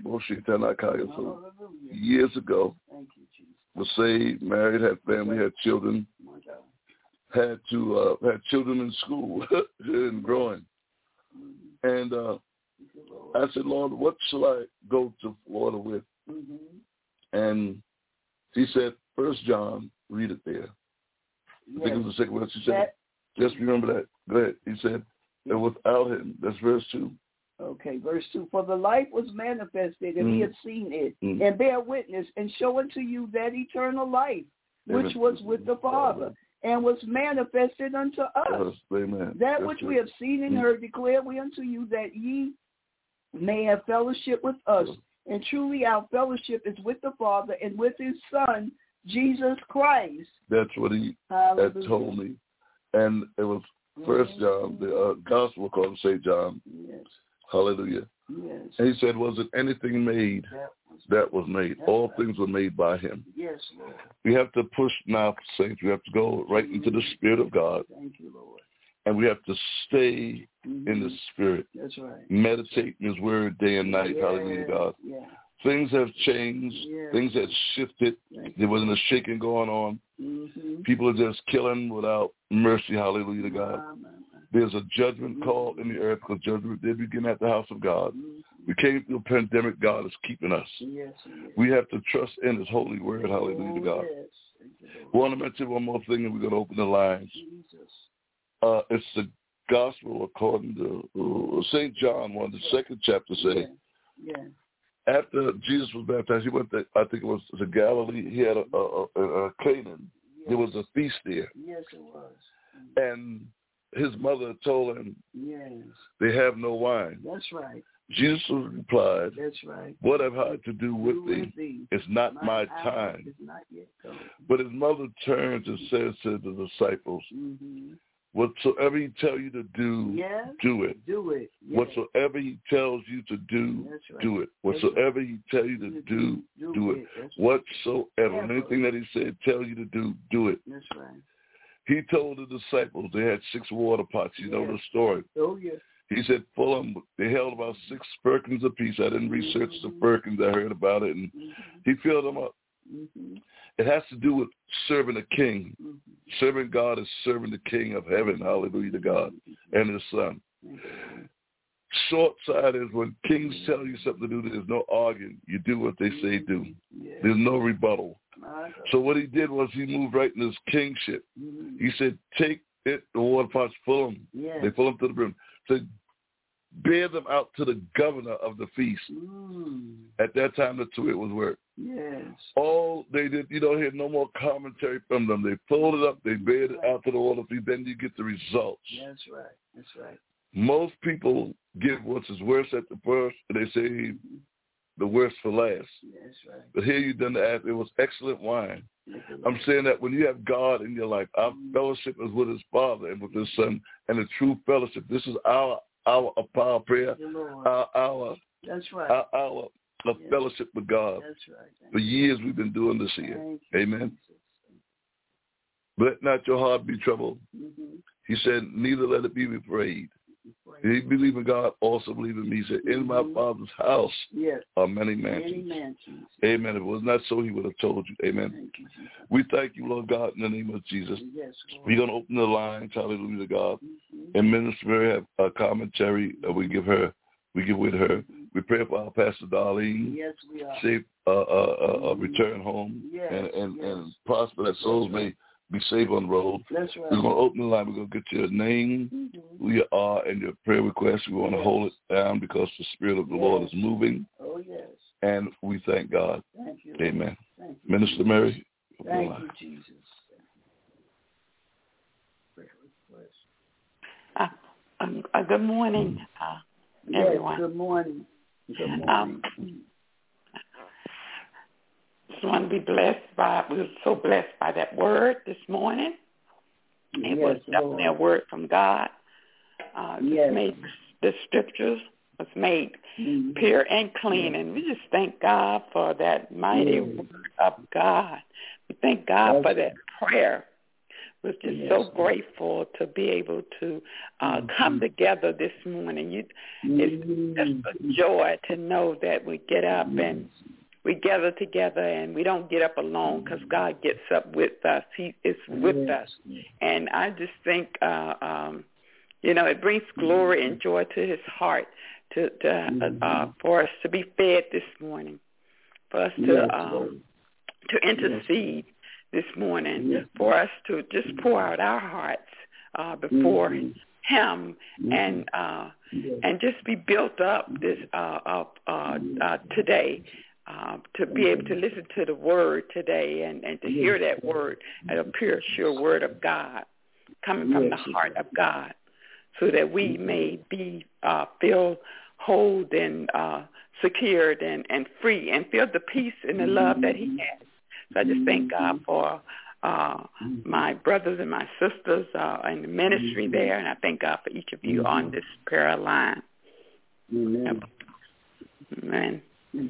so years ago, Thank you, Jesus. was saved, married, had family, had children, had to uh, had children in school and growing. Mm-hmm. And uh, I said, Lord, what shall I go to Florida with? Mm-hmm. And he said, First John, read it there. Yes. I think it was the second verse. He said, that, just remember that. Go ahead. He said, and without him, that's verse two. Okay, verse two. For the life was manifested, and mm. he had seen it, mm. and bear witness, and show unto you that eternal life, which Amen. was with the Father, and was manifested unto us. Yes. Amen. That That's which it. we have seen and heard declare we unto you, that ye may have fellowship with us. And truly our fellowship is with the Father and with his Son, Jesus Christ. That's what he had told me. And it was First John, the uh, gospel called Saint John. Yes. Hallelujah. Yes. And he said, was it anything made that was made? All right. Things were made by him. Yes, Lord. We have to push now, saints. We have to go right into the Spirit of God. Thank you, Lord. And we have to stay mm-hmm. in the Spirit. That's right. Meditate in his word day and night. Yes. Hallelujah, God. Yeah. Things have changed. Yes. Things have shifted. There wasn't a shaking going on. Mm-hmm. People are just killing without mercy. Hallelujah to God. Amen. There's a judgment mm-hmm. call in the earth because judgment did begin at the house of God. Mm-hmm. We came through a pandemic. God is keeping us. Yes, yes. We have to trust in his holy word. Hallelujah oh, to God. Yes. I want to mention one more thing and we're going to open the lines. Jesus. Uh, it's the gospel according to uh, Saint John one, the second chapter say. Yeah. yeah. After Jesus was baptized, he went to, I think it was to Galilee. He had a, a, a, a Canaan. Yes. There was a feast there. Yes, it was. And his mother told him, yes. they have no wine. That's right. Jesus replied, that's right. What have I to do with, do thee? with thee? It's not my, my time. Is not yet come. But his mother turns and says to the disciples, mm-hmm. whatsoever he tell you to do, yes. do it. Do it. Yes. Whatsoever he tells you to do, right. do it. Whatsoever right. he tell you to do, do, do, do it. it. Whatsoever. Right. Anything that he said, tell you to do, do it. That's right. He told the disciples they had six water pots. You yes. know the story. Oh, yes. He said, full them. They held about six firkins apiece. I didn't research mm-hmm. the firkins. I heard about it. And mm-hmm. he filled them up. Mm-hmm. It has to do with serving a king. Mm-hmm. Serving God is serving the King of heaven. Hallelujah to God and his Son. Mm-hmm. Short side is when kings tell you something to do, there's no arguing. You do what they say do. Yeah. There's no rebuttal. So what he did was he moved right in his kingship. Mm-hmm. He said, take it, the water pots, fill them. Yeah. They fill them to the brim. Said, bear them out to the governor of the feast. Mm. At that time, that's the way it was worked. Yes. All they did, you don't hear no more commentary from them. They pulled it up, they bared it right. out to the water feast, then you get the results. That's right. That's right. Most people give what's his worst at the first, and they say mm-hmm. the worst for last. That's right. But here you done the act. It was excellent wine. I'm saying that when you have God in your life, our mm-hmm. fellowship is with his Father and with his Son, and a true fellowship. This is our hour of power prayer, our hour, That's right. our hour of yes. fellowship with God. That's right. Thank For years we've been doing this here. Amen. Let not your heart be troubled. Mm-hmm. He said, neither let it be afraid. If you believe in God, also believe in me. He said, in my Father's house yes. are many mansions. Many mansions. Amen. If it was not so, he would have told you. Amen. Thank you, Jesus. We thank you, Lord God, in the name of Jesus. Yes, Lord. We're going to open the lines. Hallelujah to God. Mm-hmm. And Minister Mary have a commentary that we give her. We give with her. Mm-hmm. We pray for our Pastor Darlene. Yes, we are. Safe uh, uh, uh, mm-hmm. return home. Yes, and, and, yes. and prosper that souls may be safe on the road. That's right. We're going to open the line. We're going to get your name, mm-hmm. who you are, and your prayer request. We want yes. to hold it down because the Spirit of the yes. Lord is moving. Oh, yes. And we thank God. Thank you. Amen. Thank you. Minister Mary. Thank you, Jesus. Prayer request. Uh, um, uh, good morning, uh, yes, everyone. Good morning. Good morning. Um, just want to be blessed by, we were so blessed by that word this morning. It yes, was definitely Lord. a word from God. Uh, just yes. made the scriptures was made mm-hmm. pure and clean. Yes. And we just thank God for that mighty yes. word of God. We thank God yes. for that prayer. We're just yes. so grateful to be able to uh, mm-hmm. come together this morning. You, it's mm-hmm. just a joy to know that we get up mm-hmm. and we gather together and we don't get up alone because God gets up with us. He is with yes. us. And I just think, uh, um, you know, it brings glory and joy to his heart to, to uh, uh, for us to be fed this morning, for us to, yes. um, to intercede yes. this morning, yes. for us to just pour out our hearts uh, before mm-hmm. him mm-hmm. and uh, yes. and just be built up this uh, up uh, uh, today. Uh, to be able to listen to the word today and, and to hear that word, a pure, sure word of God coming from the heart of God, so that we may be uh, filled whole and uh, secured and, and free and feel the peace and the love that he has. So I just thank God for uh, my brothers and my sisters uh, in the ministry there, and I thank God for each of you on this prayer line. Amen. Amen.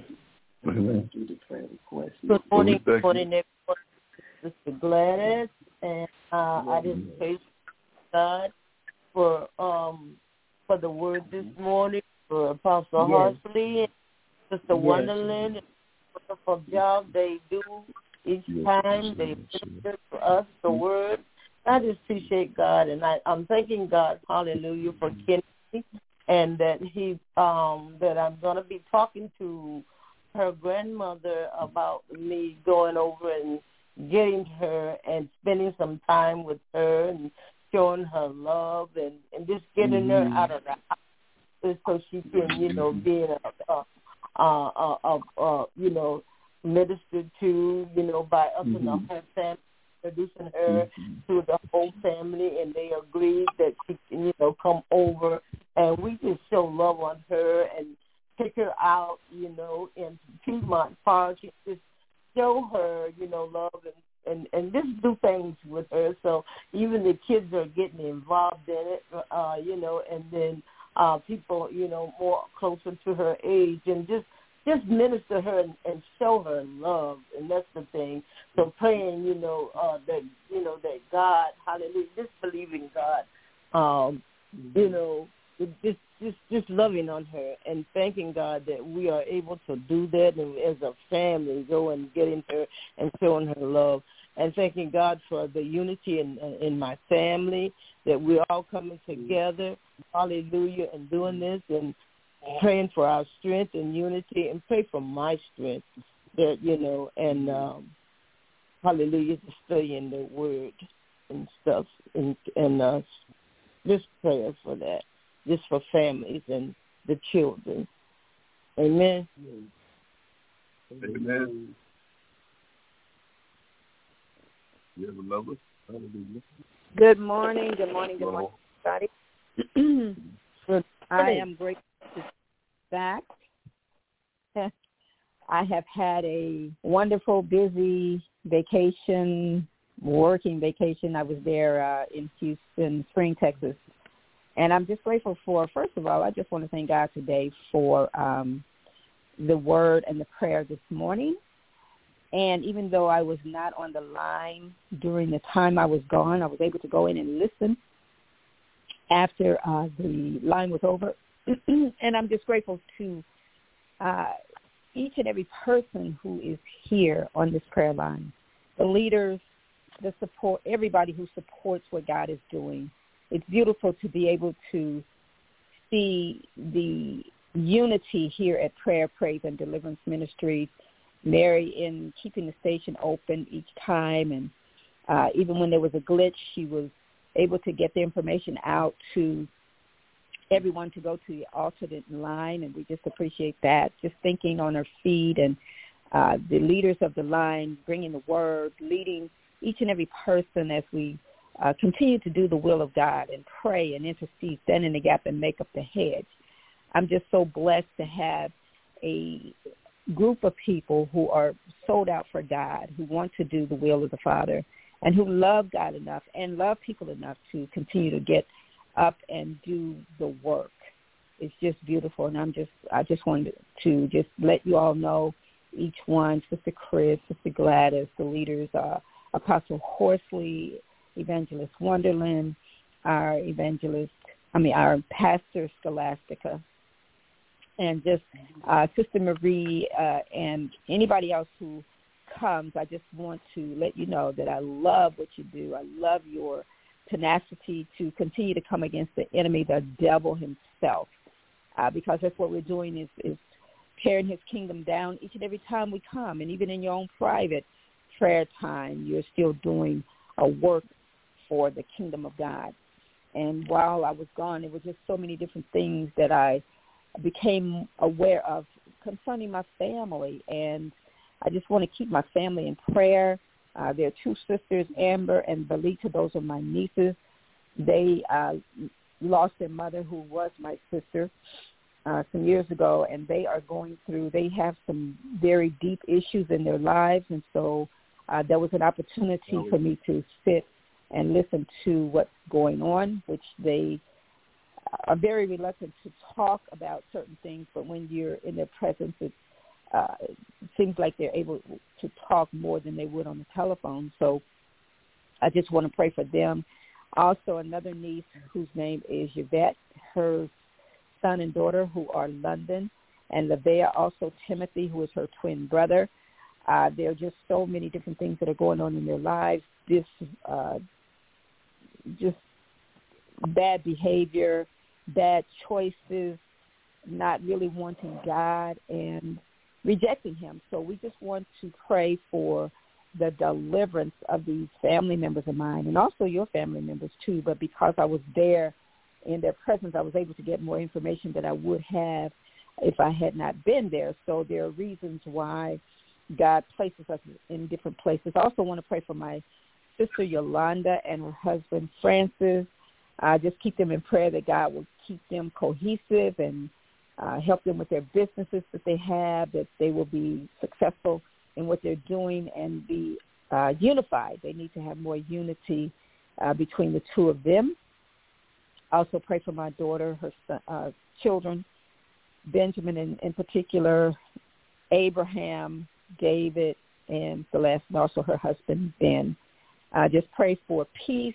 Amen. Good morning, good morning, everyone. Sister Gladys, and uh, I just praise God for um for the word this morning, for Apostle yes. Harsley and Sister yes. Wonderland, and the wonderful job they do each time they minister to us the word. I just appreciate God, and I, I'm thanking God, hallelujah, for Kennedy, and that he um that I'm gonna be talking to her grandmother about me going over and getting her and spending some time with her and showing her love and, and just getting mm-hmm. her out of the house so she can, you know, be a, a, a, a, a, a you know, ministered to, you know, by us mm-hmm. and the whole family, introducing her mm-hmm. to the whole family, and they agreed that she can, you know, come over, and we just show love on her and take her out, you know, in Piedmont Park and just show her, you know, love and, and, and just do things with her. So even the kids are getting involved in it, uh, you know, and then uh, people, you know, more closer to her age, and just just minister her and, and show her love, and that's the thing. So praying, you know, uh, that, you know, that God, hallelujah, just believing God, um, you know, just just just loving on her and thanking God that we are able to do that, and as a family go and getting her and showing her love, and thanking God for the unity in in my family, that we're all coming together, hallelujah, and doing this, and praying for our strength and unity, and pray for my strength, that, you know, and um, hallelujah, to studying the word and stuff, and and uh, just prayers for that. Just for families and the children. Amen. Amen. You have another? Good morning. Good morning. Good morning, everybody. I am grateful to be back. I have had a wonderful, busy vacation, working vacation. I was there uh, in Houston, Spring, Texas. And I'm just grateful for, first of all, I just want to thank God today for um, the word and the prayer this morning. And even though I was not on the line during the time I was gone, I was able to go in and listen after uh, the line was over. And I'm just grateful to uh, each and every person who is here on this prayer line, the leaders, the support, everybody who supports what God is doing. It's beautiful to be able to see the unity here at Prayer, Praise, and Deliverance Ministries. Mary in keeping the station open each time, and uh, even when there was a glitch, she was able to get the information out to everyone to go to the alternate line, and we just appreciate that. Just thinking on her feet, and uh, the leaders of the line bringing the word, leading each and every person as we Uh, continue to do the will of God and pray and intercede, stand in the gap, and make up the hedge. I'm just so blessed to have a group of people who are sold out for God, who want to do the will of the Father, and who love God enough and love people enough to continue to get up and do the work. It's just beautiful, and I'm just I just wanted to just let you all know, each one, Sister Chris, Sister Gladys, the leaders, uh, Apostle Horsley, Evangelist Wonderland, our evangelist, I mean, our pastor Scholastica, and just uh, Sister Marie uh, and anybody else who comes. I just want to let you know that I love what you do. I love your tenacity to continue to come against the enemy, the devil himself, uh, because that's what we're doing is, is tearing his kingdom down each and every time we come. And even in your own private prayer time, you're still doing a work for the kingdom of God. And while I was gone, there were just so many different things that I became aware of concerning my family. And I just want to keep my family in prayer. Uh, there are two sisters, Amber and Belita. Those are my nieces. They uh, lost their mother, who was my sister. uh, some years ago, and they are going through, they have some very deep issues in their lives, and so uh, there was an opportunity for me to sit and listen to what's going on, which they are very reluctant to talk about certain things, but when you're in their presence, it, uh, it seems like they're able to talk more than they would on the telephone. So I just want to pray for them. Also, another niece whose name is Yvette, her son and daughter who are London, and Lavea, also Timothy, who is her twin brother. Uh, there are just so many different things that are going on in their lives. This uh, just bad behavior, bad choices, not really wanting God and rejecting him. So we just want to pray for the deliverance of these family members of mine and also your family members too. But because I was there in their presence, I was able to get more information than I would have if I had not been there. So there are reasons why God places us in different places. I also want to pray for my sister Yolanda and her husband Francis. Uh, just keep them in prayer that God will keep them cohesive and uh, help them with their businesses that they have, that they will be successful in what they're doing and be uh, unified. They need to have more unity uh, between the two of them. I also pray for my daughter, her son, uh, children, Benjamin in, in particular, Abraham, David, and Celeste, and also her husband, Ben. Uh, just pray for peace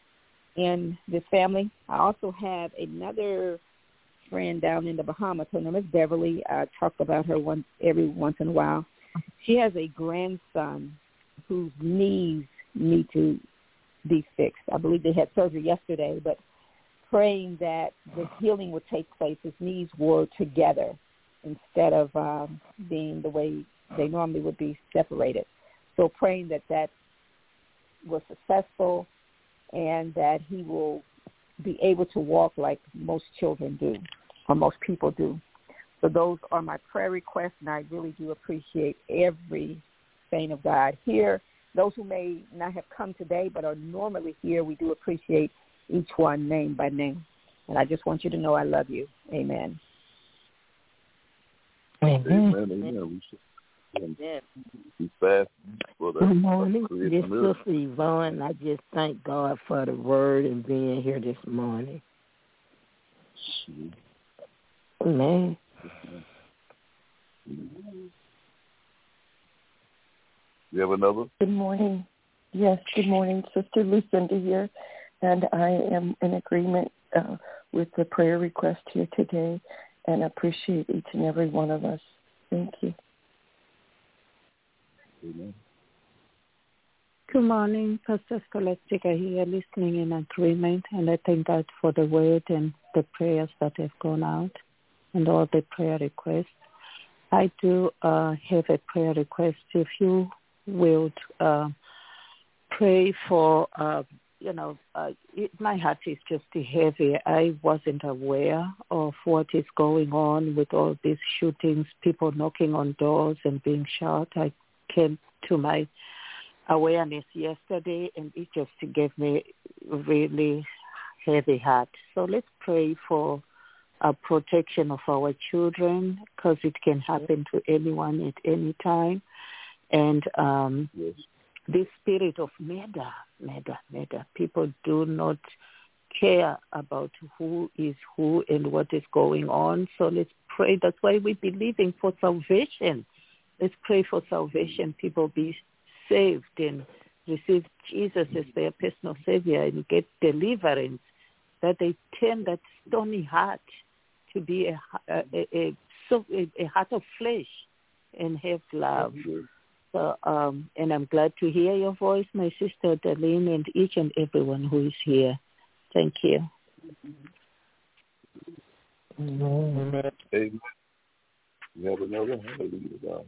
in this family. I also have another friend down in the Bahamas. Her name is Beverly. I talk about her once every once in a while. She has a grandson whose knees need to be fixed. I believe they had surgery yesterday, but praying that the healing would take place. His knees were together instead of um, being the way they normally would be separated. So praying that that was successful and that he will be able to walk like most children do or most people do. So those are my prayer requests, and I really do appreciate every saint of God here. Those who may not have come today but are normally here, we do appreciate each one name by name. And I just want you to know I love you. Amen. Amen. Amen. Amen. We should be fast for the Good morning. This is Sister Yvonne. I just thank God for the word and being here this morning. Amen. You have another? Good morning. Yes, good morning. Sister Lucinda here, and I am in agreement uh, with the prayer request here today and appreciate each and every one of us. Thank you. Amen. Good morning, Pastor Scholastica here, listening in agreement, and I thank God for the word and the prayers that have gone out and all the prayer requests. I do uh, have a prayer request. If you will uh, pray for, uh, you know, uh, it, my heart is just heavy. I wasn't aware of what is going on with all these shootings, people knocking on doors and being shot. I came to my awareness yesterday, and it just gave me a really heavy heart. So let's pray for uh, protection of our children, because it can happen to anyone at any time. And um, yes. This spirit of murder, murder, murder, people do not care about who is who and what is going on. So let's pray. That's why we're believing for salvation. Let's pray for salvation. People be saved and receive Jesus as their personal Savior and get deliverance, that they turn that stony heart to be a, a, a, a, a heart of flesh and have love. So, um, and I'm glad to hear your voice, my sister Darlene, and each and everyone who is here. Thank you. Amen. Amen. You have another? Hallelujah, God.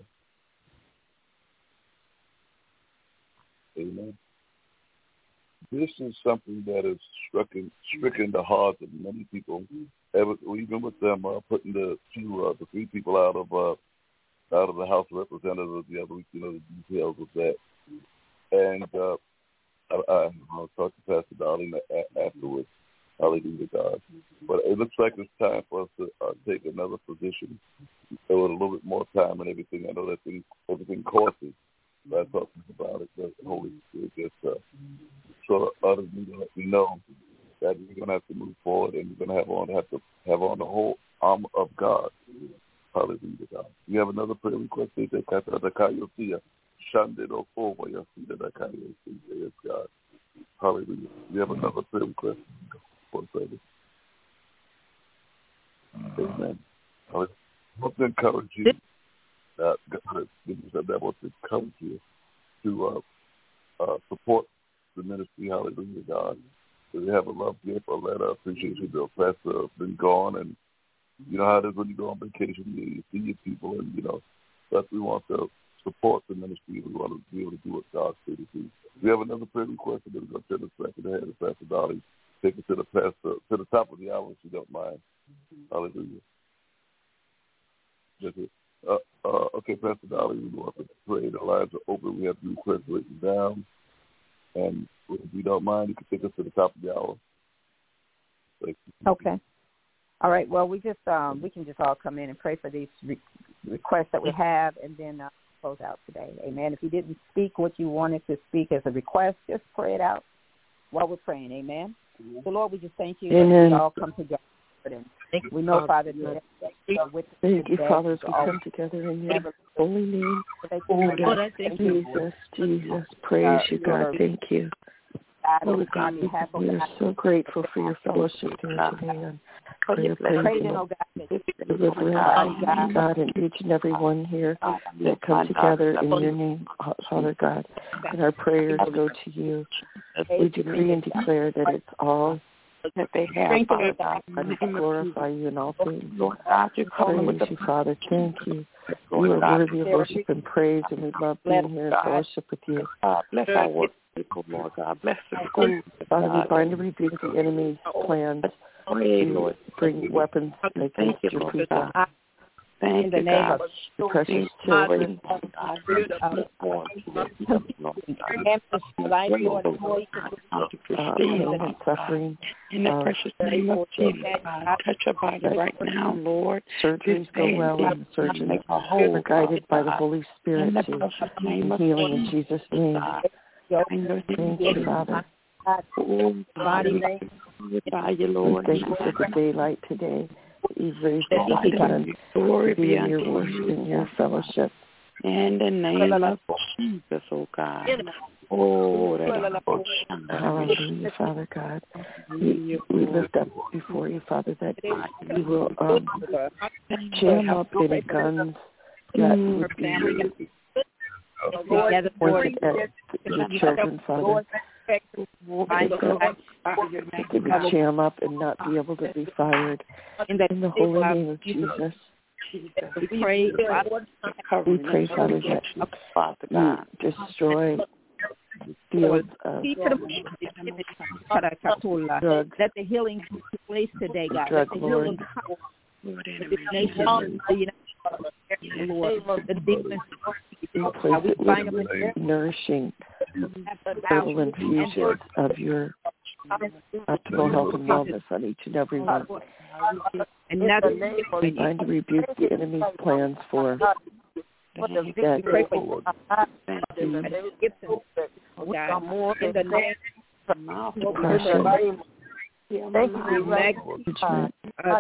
Amen. This is something that has stricken, stricken the hearts of many people. Ever, even with them uh, putting the two, uh, the three people out of uh, out of the House of Representatives the other week, you know, the details of that. And uh, I, I, I'll talk to Pastor Darlene afterwards. Hallelujah, God. But it looks like it's time for us to uh, take another position. So with a little bit more time and everything. I know that thing, everything costs. But I thought about it. The Holy Spirit just uh, sort of uttered me to let me know that we're going to have to move forward and we're going to have on have to have on the whole armor of God. Hallelujah, God. You have another prayer request? Yes, God. Hallelujah. You have another prayer request? Amen. I want to encourage you. Uh, God, that wants to encourage you to uh, uh, support the ministry. Hallelujah, God. So you have a love gift, a letter. I appreciate you. The pastor has been gone, and you know how it is when you go on vacation. You, you see your people, and you know, but we want to support the ministry. We want to be able to do what God said to do. We have another prayer request, and then we're going to turn this back to the head of Pastor Dolly. Take it to the pastor to the top of the hour, if you don't mind. Hallelujah. That's it. Uh, uh, okay, Pastor Dolly, we want to pray. The lines are open. We have the requests written down. And if you don't mind, you can take us to the top of the hour. Okay. All right. Well, we just um, we can just all come in and pray for these re- requests that we have, and then uh, close out today. Amen. If you didn't speak what you wanted to speak as a request, just pray it out while we're praying. Amen. So, Lord, we just thank you Amen. that we all come together. And we know, Father, that with thank you, Father, as we come together in your holy name. Lord, Jesus, Jesus, praise you, God. Thank you. Oh, God, we are so grateful for your fellowship here today on prayer, praise, and deliverance, God, and each and every one here that come together in your name, Father God. And our prayers go to you. We decree and declare that it's all that they have, Father God, and glorify you in all things. Lord God, you praise you, Father. Thank you. You are worthy of worship and praise, and we love being here in fellowship with you. Bless our work people, Lord God. Bless the school. Father, we bind and rebuke the enemy's plans to bring weapons against your people. Thank you, God. The precious children. Pain and suffering. In the precious name of Jesus, God, touch your body right now, Lord. Surgeries go well, and the surgeons are guided by the Holy Spirit to healing in Jesus' name. Thank you, Father. Body, we thank you for the daylight today. You've raised us up again to be in your worship and your fellowship. In the name of Jesus, oh God. Oh, hallelujah, Father God. We, we lift up before you, Father, that you will um, jam up any guns that would be pointed at your children, Father. That they would jam up and not be able to be fired. In the holy name of Jesus. We pray, we pray, Father, that you destroy fields of drugs. Let the healing take place today, God. Drug Let the healing Lord. this nation, the United States, Lord. The demons. Replace it with nourishing herbal infusions of your optimal health and wellness on each and every one. And now we bind to rebuke the enemy's plans for that depression. Thank you, Judgment.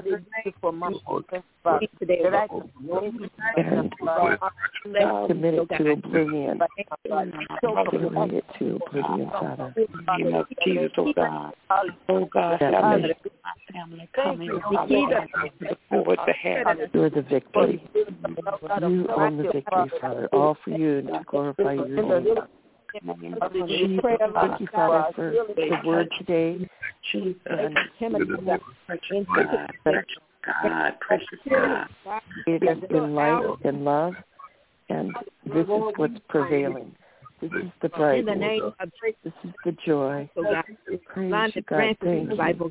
And committed to oblivion. Generate it to oblivion, Father. In the name of Jesus, oh God. Oh God, have my family coming. Look forward to heaven. You're the victory. You own the victory, Father. All for you and to glorify your name. Thank you, Father, for the word today. And God, precious God. It has been light and love, and this is what's prevailing. This is the bright. This is the joy. Praise you, God. Thank you.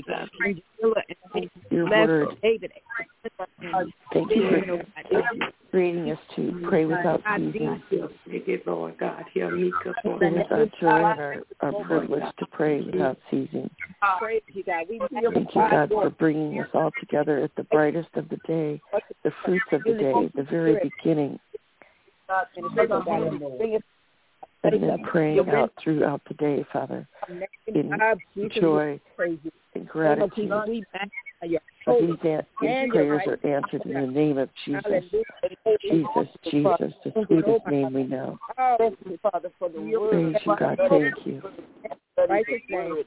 Your word. Thank you for creating us to pray without ceasing. Thank you, Lord God. Hear me, Lord. It is our joy and our, our privilege to pray without ceasing. Praise you, God. We Thank you, God, for bringing us all together at the brightest of the day, the fruits of the day, the very beginning, and then praying out throughout the day, Father, in joy and gratitude. These, an- these prayers are answered in the name of Jesus. Jesus, Jesus, the sweetest name we know. Praise you, God. Thank you. Righteous name.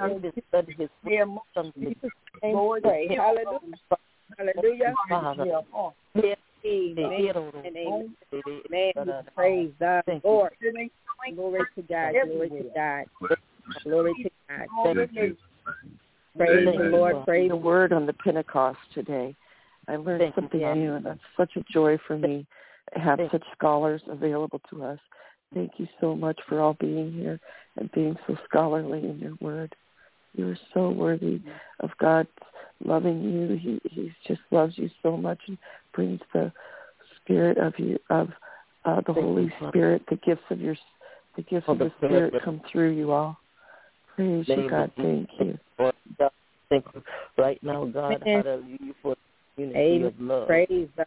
Hallelujah. Hallelujah. Amen. Amen. Amen. Praise God. Lord. Glory to God. Glory to God. Glory to God. Thank you. Praise the Lord. Praise the word on the Pentecost today. I learned Thank something you. new, and that's such a joy for me to have such scholars available to us. Thank you so much for all being here and being so scholarly in your word. You are so worthy of God loving you. He He just loves you so much and brings the spirit of you of uh, the Holy Spirit, the gifts of your the gifts of the Spirit come through you all. Praise you, God. Thank you. Thank you right now, God. Hallelujah for the unity of love. Praise God.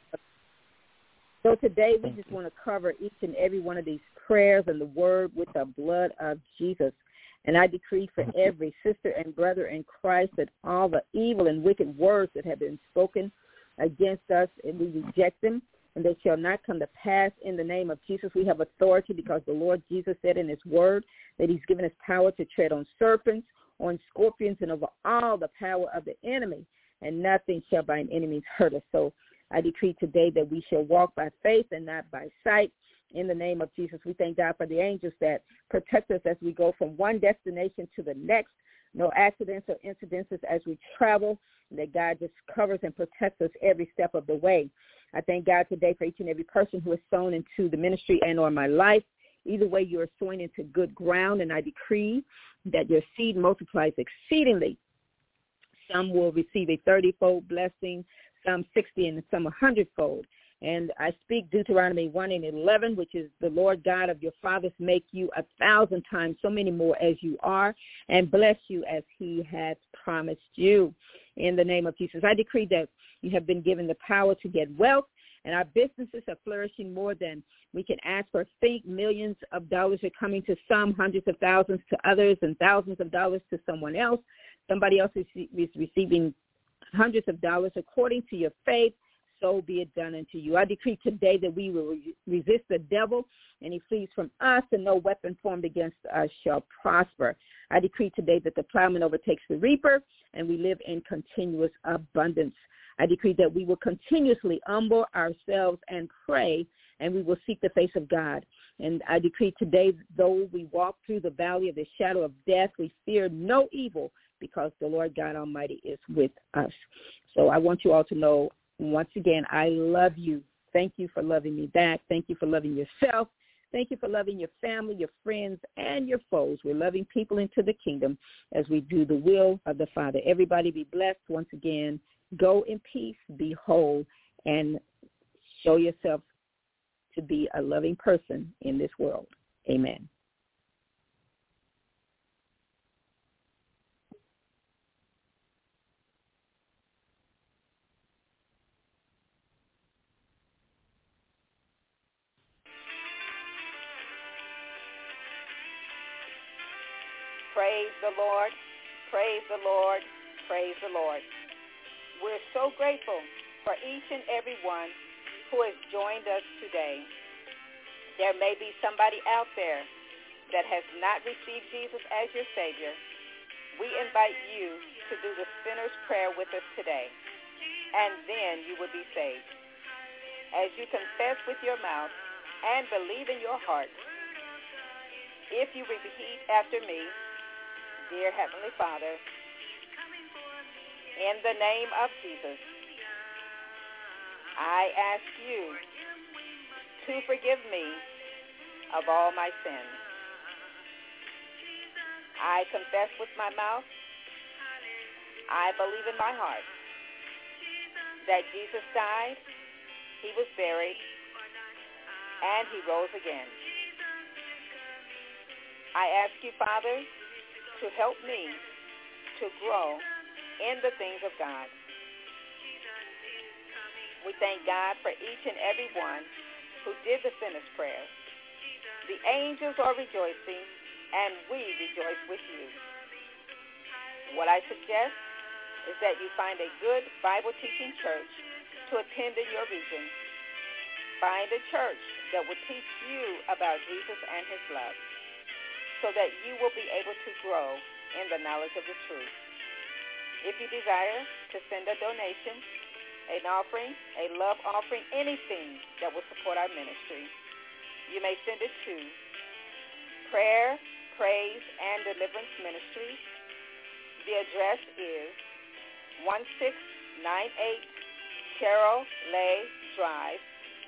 So today we just want to cover each and every one of these prayers and the word with the blood of Jesus. And I decree for every sister and brother in Christ that all the evil and wicked words that have been spoken against us, and we reject them, and they shall not come to pass in the name of Jesus. We have authority because the Lord Jesus said in his word that he's given us power to tread on serpents, on scorpions, and over all the power of the enemy, and nothing shall by enemies hurt us. So I decree today that we shall walk by faith and not by sight. In the name of Jesus, we thank God for the angels that protect us as we go from one destination to the next. No accidents or incidences as we travel, that God just covers and protects us every step of the way. I thank God today for each and every person who is sown into the ministry and or my life. Either way, you are sowing into good ground, and I decree that your seed multiplies exceedingly. Some will receive a thirty-fold blessing, some sixty, and some a hundredfold. And I speak Deuteronomy one and eleven, which is the Lord God of your fathers make you a thousand times so many more as you are, and bless you as he has promised you. In the name of Jesus, I decree that you have been given the power to get wealth, and our businesses are flourishing more than we can ask or think. Millions of dollars are coming to some, hundreds of thousands to others, and thousands of dollars to someone else. Somebody else is receiving hundreds of dollars according to your faith. So be it done unto you. I decree today that we will re- resist the devil, and he flees from us, and no weapon formed against us shall prosper. I decree today that the plowman overtakes the reaper, and we live in continuous abundance. I decree that we will continuously humble ourselves and pray, and we will seek the face of God. And I decree today, though we walk through the valley of the shadow of death, we fear no evil, because the Lord God Almighty is with us. So I want you all to know, once again, I love you. Thank you for loving me back. Thank you for loving yourself. Thank you for loving your family, your friends, and your foes. We're loving people into the kingdom as we do the will of the Father. Everybody be blessed. Once again, go in peace, be whole, and show yourself to be a loving person in this world. Amen. Praise the Lord, praise the Lord, praise the Lord. We're so grateful for each and every one who has joined us today. There may be somebody out there that has not received Jesus as your Savior. We invite you to do the sinner's prayer with us today, and then you will be saved. As you confess with your mouth and believe in your heart, if you repeat after me, dear Heavenly Father, in the name of Jesus, I ask you to forgive me of all my sins. I confess with my mouth, I believe in my heart that Jesus died, he was buried, and he rose again. I ask you, Father, to help me to grow in the things of God. We thank God for each and every one who did the sinner's prayer. The angels are rejoicing, and we rejoice with you. What I suggest is that you find a good Bible-teaching church to attend in your region. Find a church that will teach you about Jesus and his love so that you will be able to grow in the knowledge of the truth. If you desire to send a donation, an offering, a love offering, anything that will support our ministry, you may send it to Prayer, Praise, and Deliverance Ministries. The address is one six nine eight Carol Lay Drive.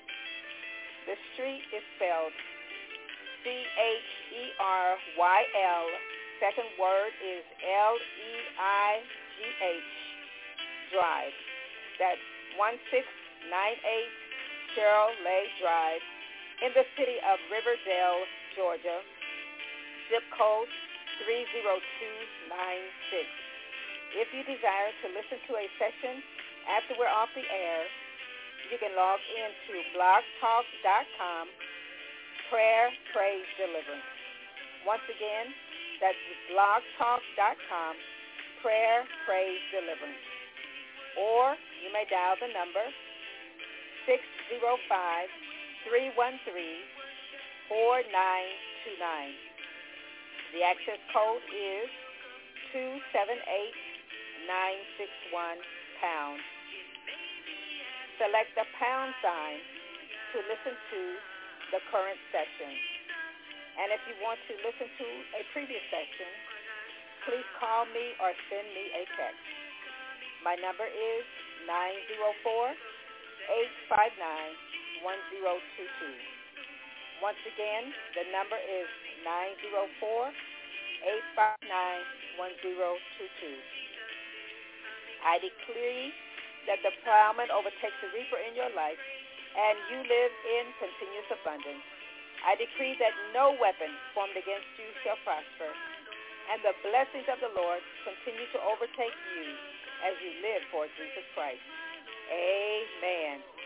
The street is spelled C H E R Y L. Second word is L E I G H Drive. That's one six nine eight Cheryl Lay Drive in the city of Riverdale, Georgia. Zip code three zero two nine six. If you desire to listen to a session after we're off the air, you can log into blog talk dot com, Prayer, Praise, Deliverance. Once again, that's blog talk dot com, Prayer, Praise, Deliverance. Or you may dial the number six zero five, three one three, four nine two nine. The access code is two seven eight, nine six one, pound. Select the pound sign to listen to the current session. And if you want to listen to a previous session, please call me or send me a text. My number is nine zero four, eight five nine, one zero two two. Once again, the number is nine zero four, eight five nine, one zero two two. I decree that the plowman overtakes the reaper in your life, and you live in continuous abundance. I decree that no weapon formed against you shall prosper, and the blessings of the Lord continue to overtake you as you live for Jesus Christ. Amen.